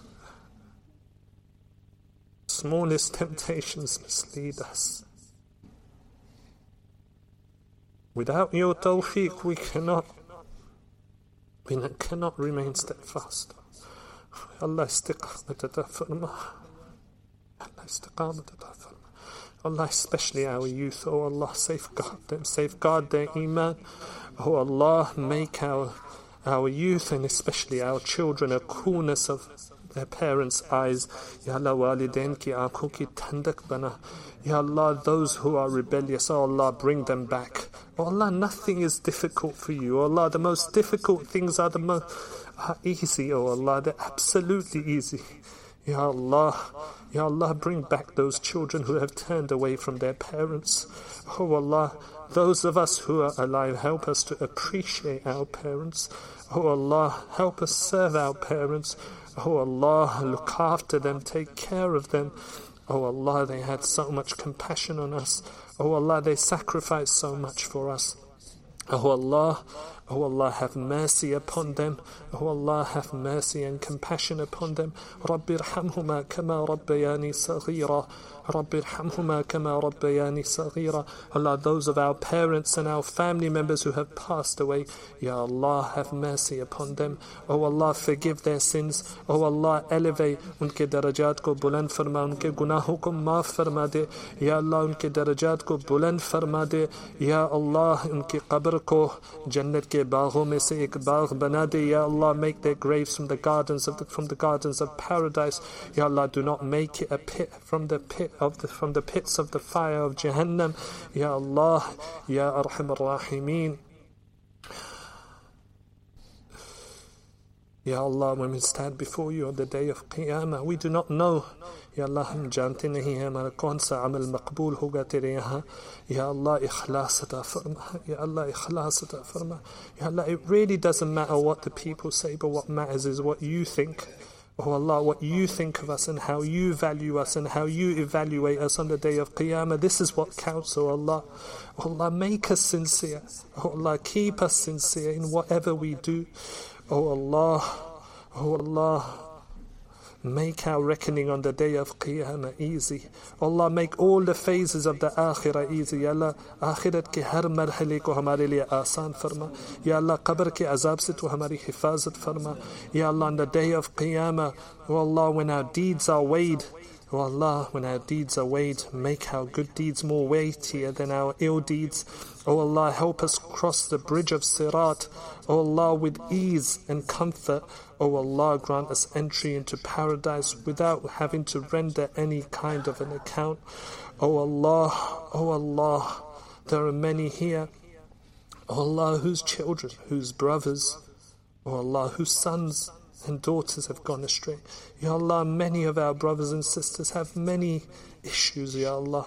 Smallest temptations mislead us. Without your tawfiq, we cannot, we cannot remain steadfast. Allah istiqamat ata farma. Allah istiqamat ata farma. Allah, especially our youth, oh Allah, safeguard them, safeguard their iman. Oh Allah, make our our youth and especially our children a coolness of their parents' eyes. Ya Allah, walidain ki aankhon ki thandak bana. Ya Allah, those who are rebellious, oh Allah, bring them back. Oh Allah, nothing is difficult for you. Oh Allah, the most difficult things are the most are easy. Oh Allah, they're absolutely easy. Ya Allah, Ya Allah, bring back those children who have turned away from their parents. Oh Allah, those of us who are alive, help us to appreciate our parents. Oh Allah, help us serve our parents. Oh Allah, look after them, take care of them. Oh Allah, they had so much compassion on us. Oh Allah, they sacrificed so much for us. Oh Allah, Oh Allah, have mercy upon them. Oh Allah, have mercy and compassion upon them. Rabbi irhamhuma kama rabbayani saghira. Rabbi irhamhuma kama rabbayani saghira. Allah, those of our parents and our family members who have passed away, Ya Allah, have mercy upon them. Oh Allah, forgive their sins. Oh Allah, elevate unke darajat ko buland farma, unke gunahon ko maaf farma de. Ya Allah, unke darajat ko buland farma de. Ya Allah, unke qabr ko jannat ke बागों में से एक बाग बना दे. Ya Allah, make their graves from the gardens of the, from the gardens of paradise. Ya Allah, do not make it a pit from the pit of the from the pits of the fire of Jahannam. Ya Allah, Ya Arhamar Rahimeen. Ya Allah, when we stand before you on the day of Qiyamah, we do not know. Ya Allah, हम जानते नहीं हैं हमारा कौन सा अमल मकबूल होगा तेरे यहाँ. Ya Allah, इखलास अता फरमा. Ya Allah, इखलास अता फरमा. Ya Allah, it really doesn't matter what the people say, but what matters is what you think. Oh Allah, what you think of us and how you value us and how you evaluate us on the day of Qiyamah. This is what counts, oh Allah. Oh Allah, make us sincere. Oh Allah, keep us sincere in whatever we do. Oh Allah, oh Allah, make our reckoning on the day of Qiyamah easy. Allah, make all the phases of the Akhirah easy. Ya Allah, Akhirat ke har marhale ko hamare liye aasan farma. Ya Allah, qabr ke azab se tu hamari hifazat farma. Ya Allah, on the day of Qiyamah, oh Allah, when our deeds are weighed, oh Allah, when our deeds are weighed, make our good deeds more weightier than our ill deeds. Oh Allah, help us cross the bridge of Sirat. Oh Allah, with ease and comfort. Oh Allah, grant us entry into paradise without having to render any kind of an account. Oh Allah, oh Allah, there are many here, oh Allah, whose children, whose brothers, oh Allah, whose sons and daughters have gone astray. Ya Allah, many of our brothers and sisters have many issues, Ya Allah.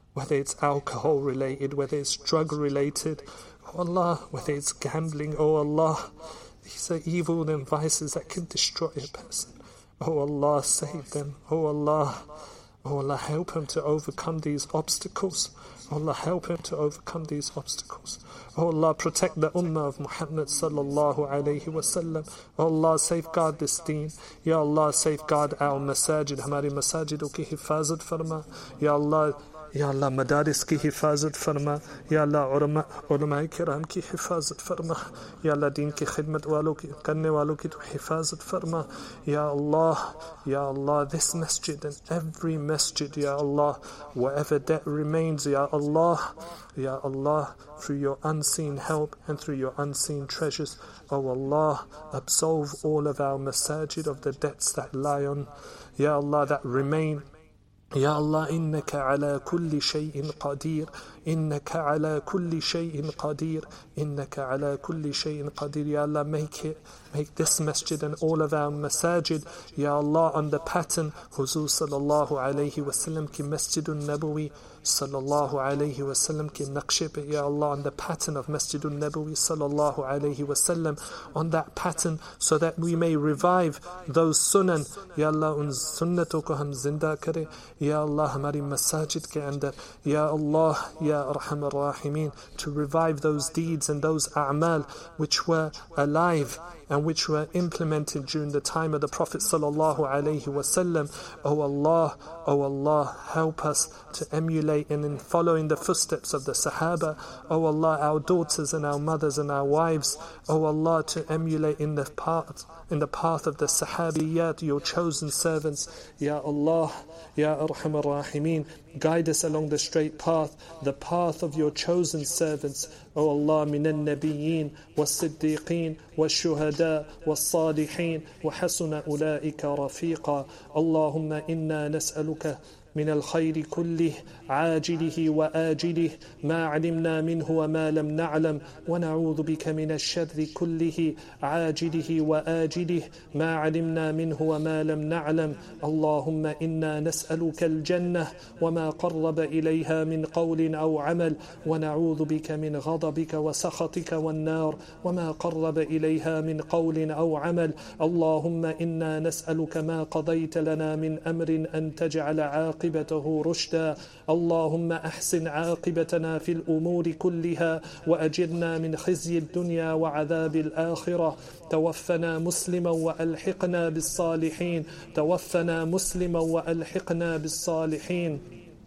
whether it's alcohol related, whether it's drug related, oh Allah, whether it's gambling, oh Allah, these are evil and vices that can destroy a person. Oh Allah, save them. Oh Allah, oh Allah, help him to overcome these obstacles. Oh Allah, help him to overcome these obstacles. Oh Allah, protect the ummah of Muhammad sallallahu alayhi wa sallam. Oh Allah, safeguard this deen. Ya Allah, safeguard our masajid. Hamari masajidon ki hifazat farma. Ya Allah, Ya Allah, madaris ki hifazat farma. Ya Allah, ulama ulama kiram ki hifazat farma. Ya Allah, deen ki khidmat walo ki karne walo ki tu hifazat farma. Ya Allah, Ya Allah, this masjid and every masjid, Ya Allah, whatever debt remains, Ya Allah, Ya Allah, through your unseen help and through your unseen treasures, oh Allah, absolve all of our masajid of the debts that lie on, Ya Allah, that remain. Ya Allah, innaka ala kulli shay'in qadir. Innaka ala kulli shay'in qadir. Innaka ala kulli shay'in qadir. Ya Allah, make it, make this masjid and all of our masajid, Ya Allah, on the pattern Huzur sallallahu alayhi wa sallam ki Masjidun Nabawi sallallahu alayhi wa sallam ki naqsh pe, Ya Allah, on the pattern of Masjidun Nabawi sallallahu alayhi wa sallam, on that pattern, so that we may revive those sunan. Ya Allah, un sunnaton ko hum zinda kare. Ya Allah, hamari masajid ke andar, Ya Allah, Ya Arhamar Rahimin, to revive those deeds and those a'mal which were alive and which were implemented during the time of the Prophet sallallahu alaihi wasallam. Oh Allah, oh Allah, help us to emulate and in following the footsteps of the Sahaba. Oh Allah, our daughters and our mothers and our wives, oh Allah, to emulate in the path in the path of the Sahabiyat, your chosen servants. Ya Allah, Ya Arhamar Rahimin, guide us along the straight path, the path of your chosen servants. O Allah, min al-nabiyyin was-siddiqeen was-shuhada was-salihin wa hasuna ulaika rafiqa. Allahumma inna nas'aluka من الخير كله عاجله وآجله ما علمنا منه وما لم نعلم ونعوذ بك من الشر كله عاجله وآجله ما علمنا منه وما لم نعلم. اللهم إنا نسألك الجنة وما قرب إليها من قول أو عمل ونعوذ بك من غضبك وسخطك والنار وما قرب إليها من قول أو عمل. اللهم إنا نسألك ما قضيت لنا من أمر أن تجعل عاقبة عاقبته رشدا. اللهم أحسن عاقبتنا في الأمور كلها وأجرنا من خزي الدنيا وعذاب الآخرة. توفنا مسلما وألحقنا بالصالحين. توفنا مسلما وألحقنا بالصالحين.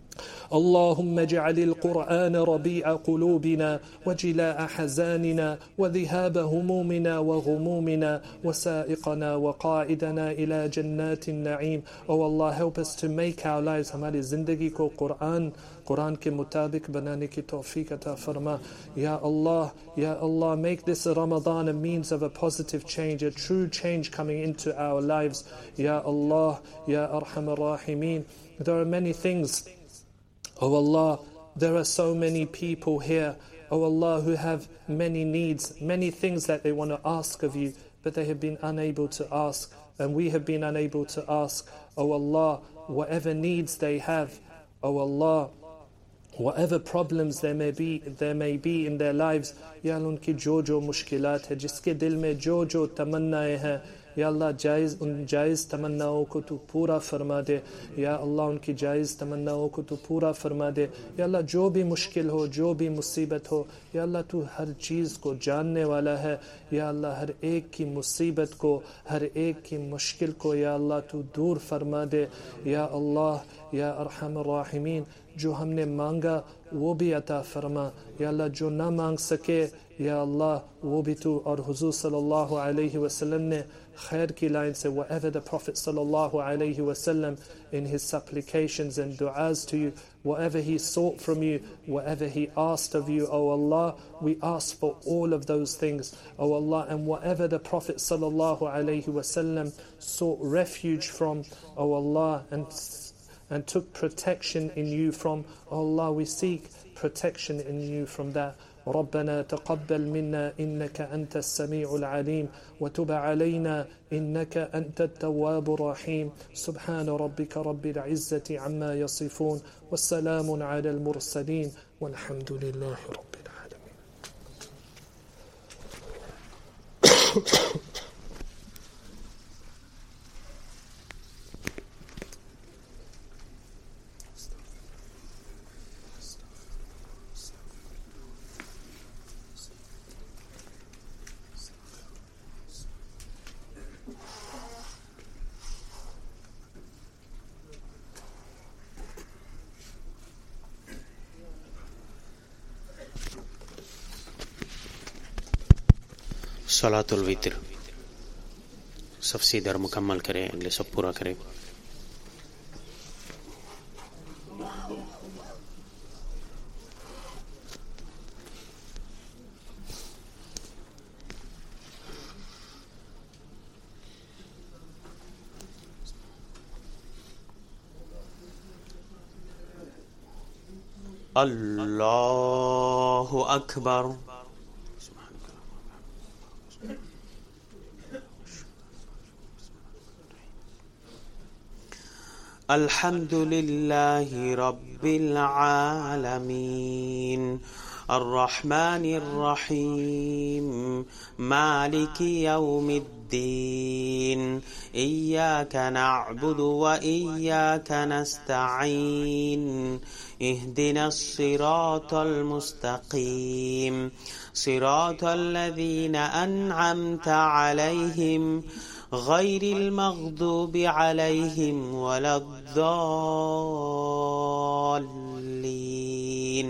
اللهم اجعل القرآن ربيع قلوبنا وجلاء حزاننا وذهاب همومنا وغمومنا وسائقنا وقائدنا إلى جنات النعيم. Oh Allah, help us to make our lives, हमारी जिंदगी को कुरान कुरान के मुताबिक बनाने की तौफीक अता फरमा. Ya Allah, Ya Allah, make this Ramadan a means of a positive change, a true change coming into our lives. Ya Allah, Ya Arhamar Rahimin. There are many things, oh Allah, there are so many people here, oh Allah, who have many needs, many things that they want to ask of you, but they have been unable to ask, and we have been unable to ask. Oh Allah, whatever needs they have, oh Allah, whatever problems there may be, there may be in their lives, Ya Allah, unki jo jo mushkilat hai, jiske dil mein jo jo tamannaएं हैं, या अल्लाह जायज़ उन जायज़ तमन्नाओं को तू पूरा फरमा दे. या अल्लाह उनकी जायज़ तमन्नाओं को तू पूरा फरमा दे. या अल्लाह जो भी मुश्किल हो, जो भी मुसीबत हो, या अल्लाह तू हर चीज़ को जानने वाला है. या अल्लाह हर एक की मुसीबत को, हर एक की मुश्किल को, या अल्लाह तू दूर फरमा दे. या अल्लाह, या अरहमर राहिमीन, जो हमने मांगा वो भी अता फरमा. या अल्लाह जो ना मांग सके, या अल्लाह वो भी तू. और हुजूर सल्लल्लाहु अलैहि वसल्लम ने खैर की लाइन से, whatever the Prophet sallallahu alaihi wasallam in his supplications and du'as to you, whatever he sought from you, whatever he asked of you, oh Allah, we ask for all of those things, oh Allah. And whatever the Prophet sallallahu alaihi wasallam sought refuge from, oh Allah, and and took protection in you from, oh Allah, we seek protection in you from that. ربنا تقبل منا إنك أنت السميع العليم وتب علينا إنك أنت التواب الرحيم. سبحان ربك رب العزة عما يصفون والسلام على المرسلين والحمد لله رب العالمين. सलातुल वितर सफसी दर मुकम्मल करें, अगले सब पूरा करें। अल्लाहु अकबर। अल्हम्दुलिल्लाहि रब्बिल आलमीन अर्रहमानिर रहीम मालिकि यौमिद्दीन इय्याका नअबुदु व इय्याका नस्तईन इहदिनस सिरातल मुस्तकीम सिरातल लज़ीना अन्अमता अलैहिम गैरिल मग़दूबि अलैहिम वलद्दाल्लीन।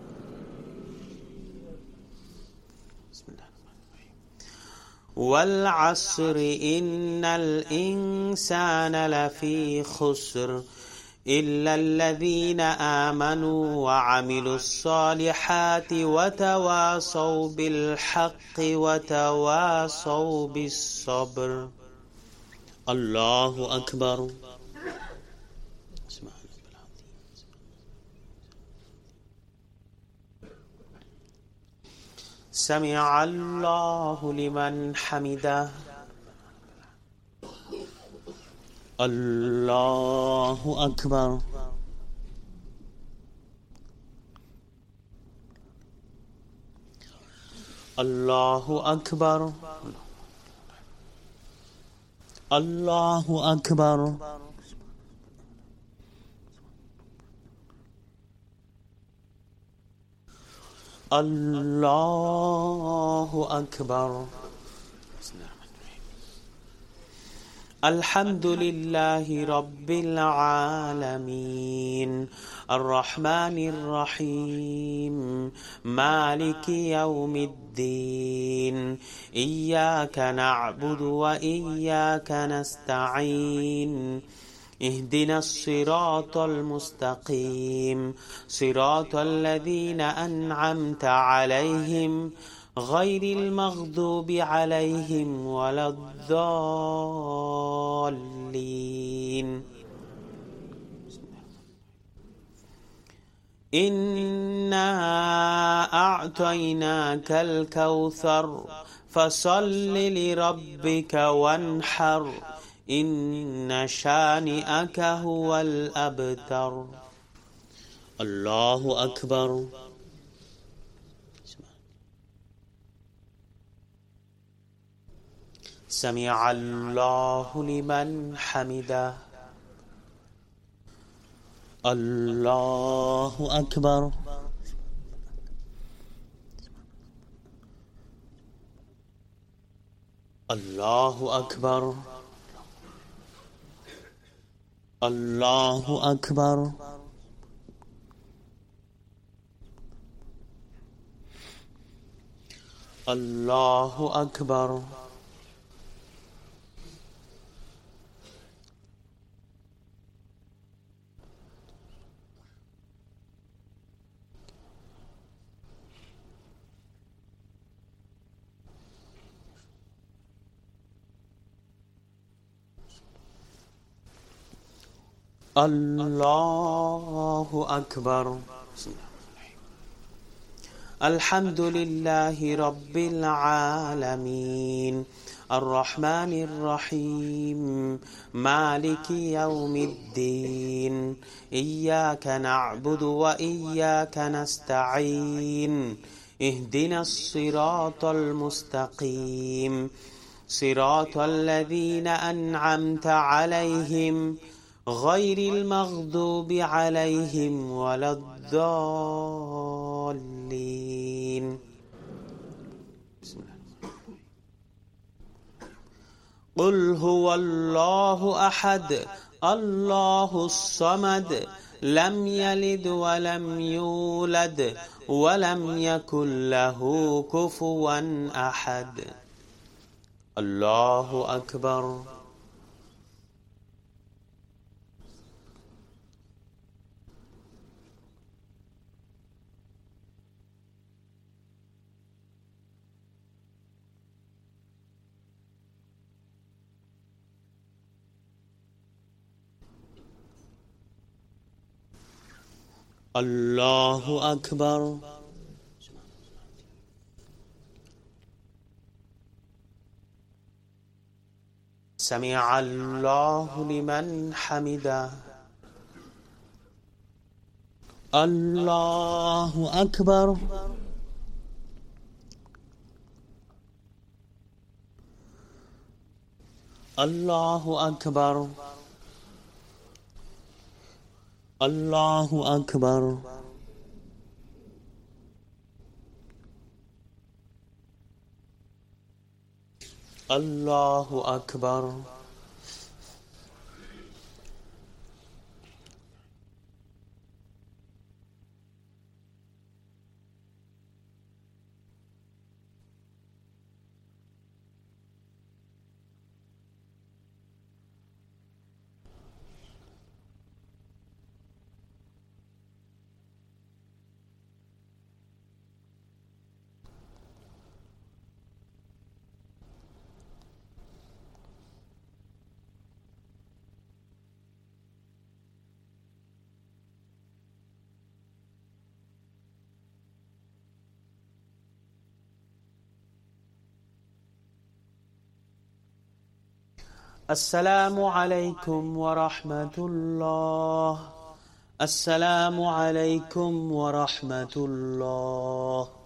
वल अस्रि इन्नल इंसाना लफ़ी खुस्र इल्लल्लज़ीना आमनू व अमिलुस्सालिहाति व तवासौ बिल हक़्क़ि व तवासौ बिस्सब्र। अल्लाहु अकबर। समिअ अल्लाहु लिमन हमिदा। अल्लाहु अकबर। अल्लाहु अकबर। अल्लाहु अकबर। अल्लाहु अकबर। अल्हम्दुलिल्लाहि रब्बिल आलमीन अर्रहमानिर रहीम मालिकि यौमिद्दीन इय्याका नअबुदु व इय्याका नस्तईन इहदिनस सिरातल मुस्तकीम सिरातल लज़ीना अन्अमता अलैहिम गैरिल मग़दूबि अलैहिम वलद्दाल्लीन। इन्ना अअतैनाकल कौसर फसल्लि लिरब्बिका वन्हर इन्न शानिअका हुवल अबतर। अल्लाहु अकबर। समिअ अल्लाहु लिमन हमिदा। अल्लाहु अकबर। अल्लाहु अकबर। अल्लाहु अकबर। अल्लाहु अकबर। अल्लाहु अकबर। الحمد لله رب العالمين الرحمن الرحيم مالك يوم الدين إياك نعبد وإياك نستعين اهدنا الصراط المستقيم صراط الذين أنعمت عليهم غير المغضوب عليهم ولا الضالين. قل هو الله أحد الله الصمد لم يلد ولم يولد ولم يكن له كفوا أحد. الله أكبر. الله أكبر. سمع الله لمن حمده. الله أكبر. الله أكبر. الله أكبر. الله أكبر. السلام عليكم ورحمة الله. السلام عليكم ورحمة الله.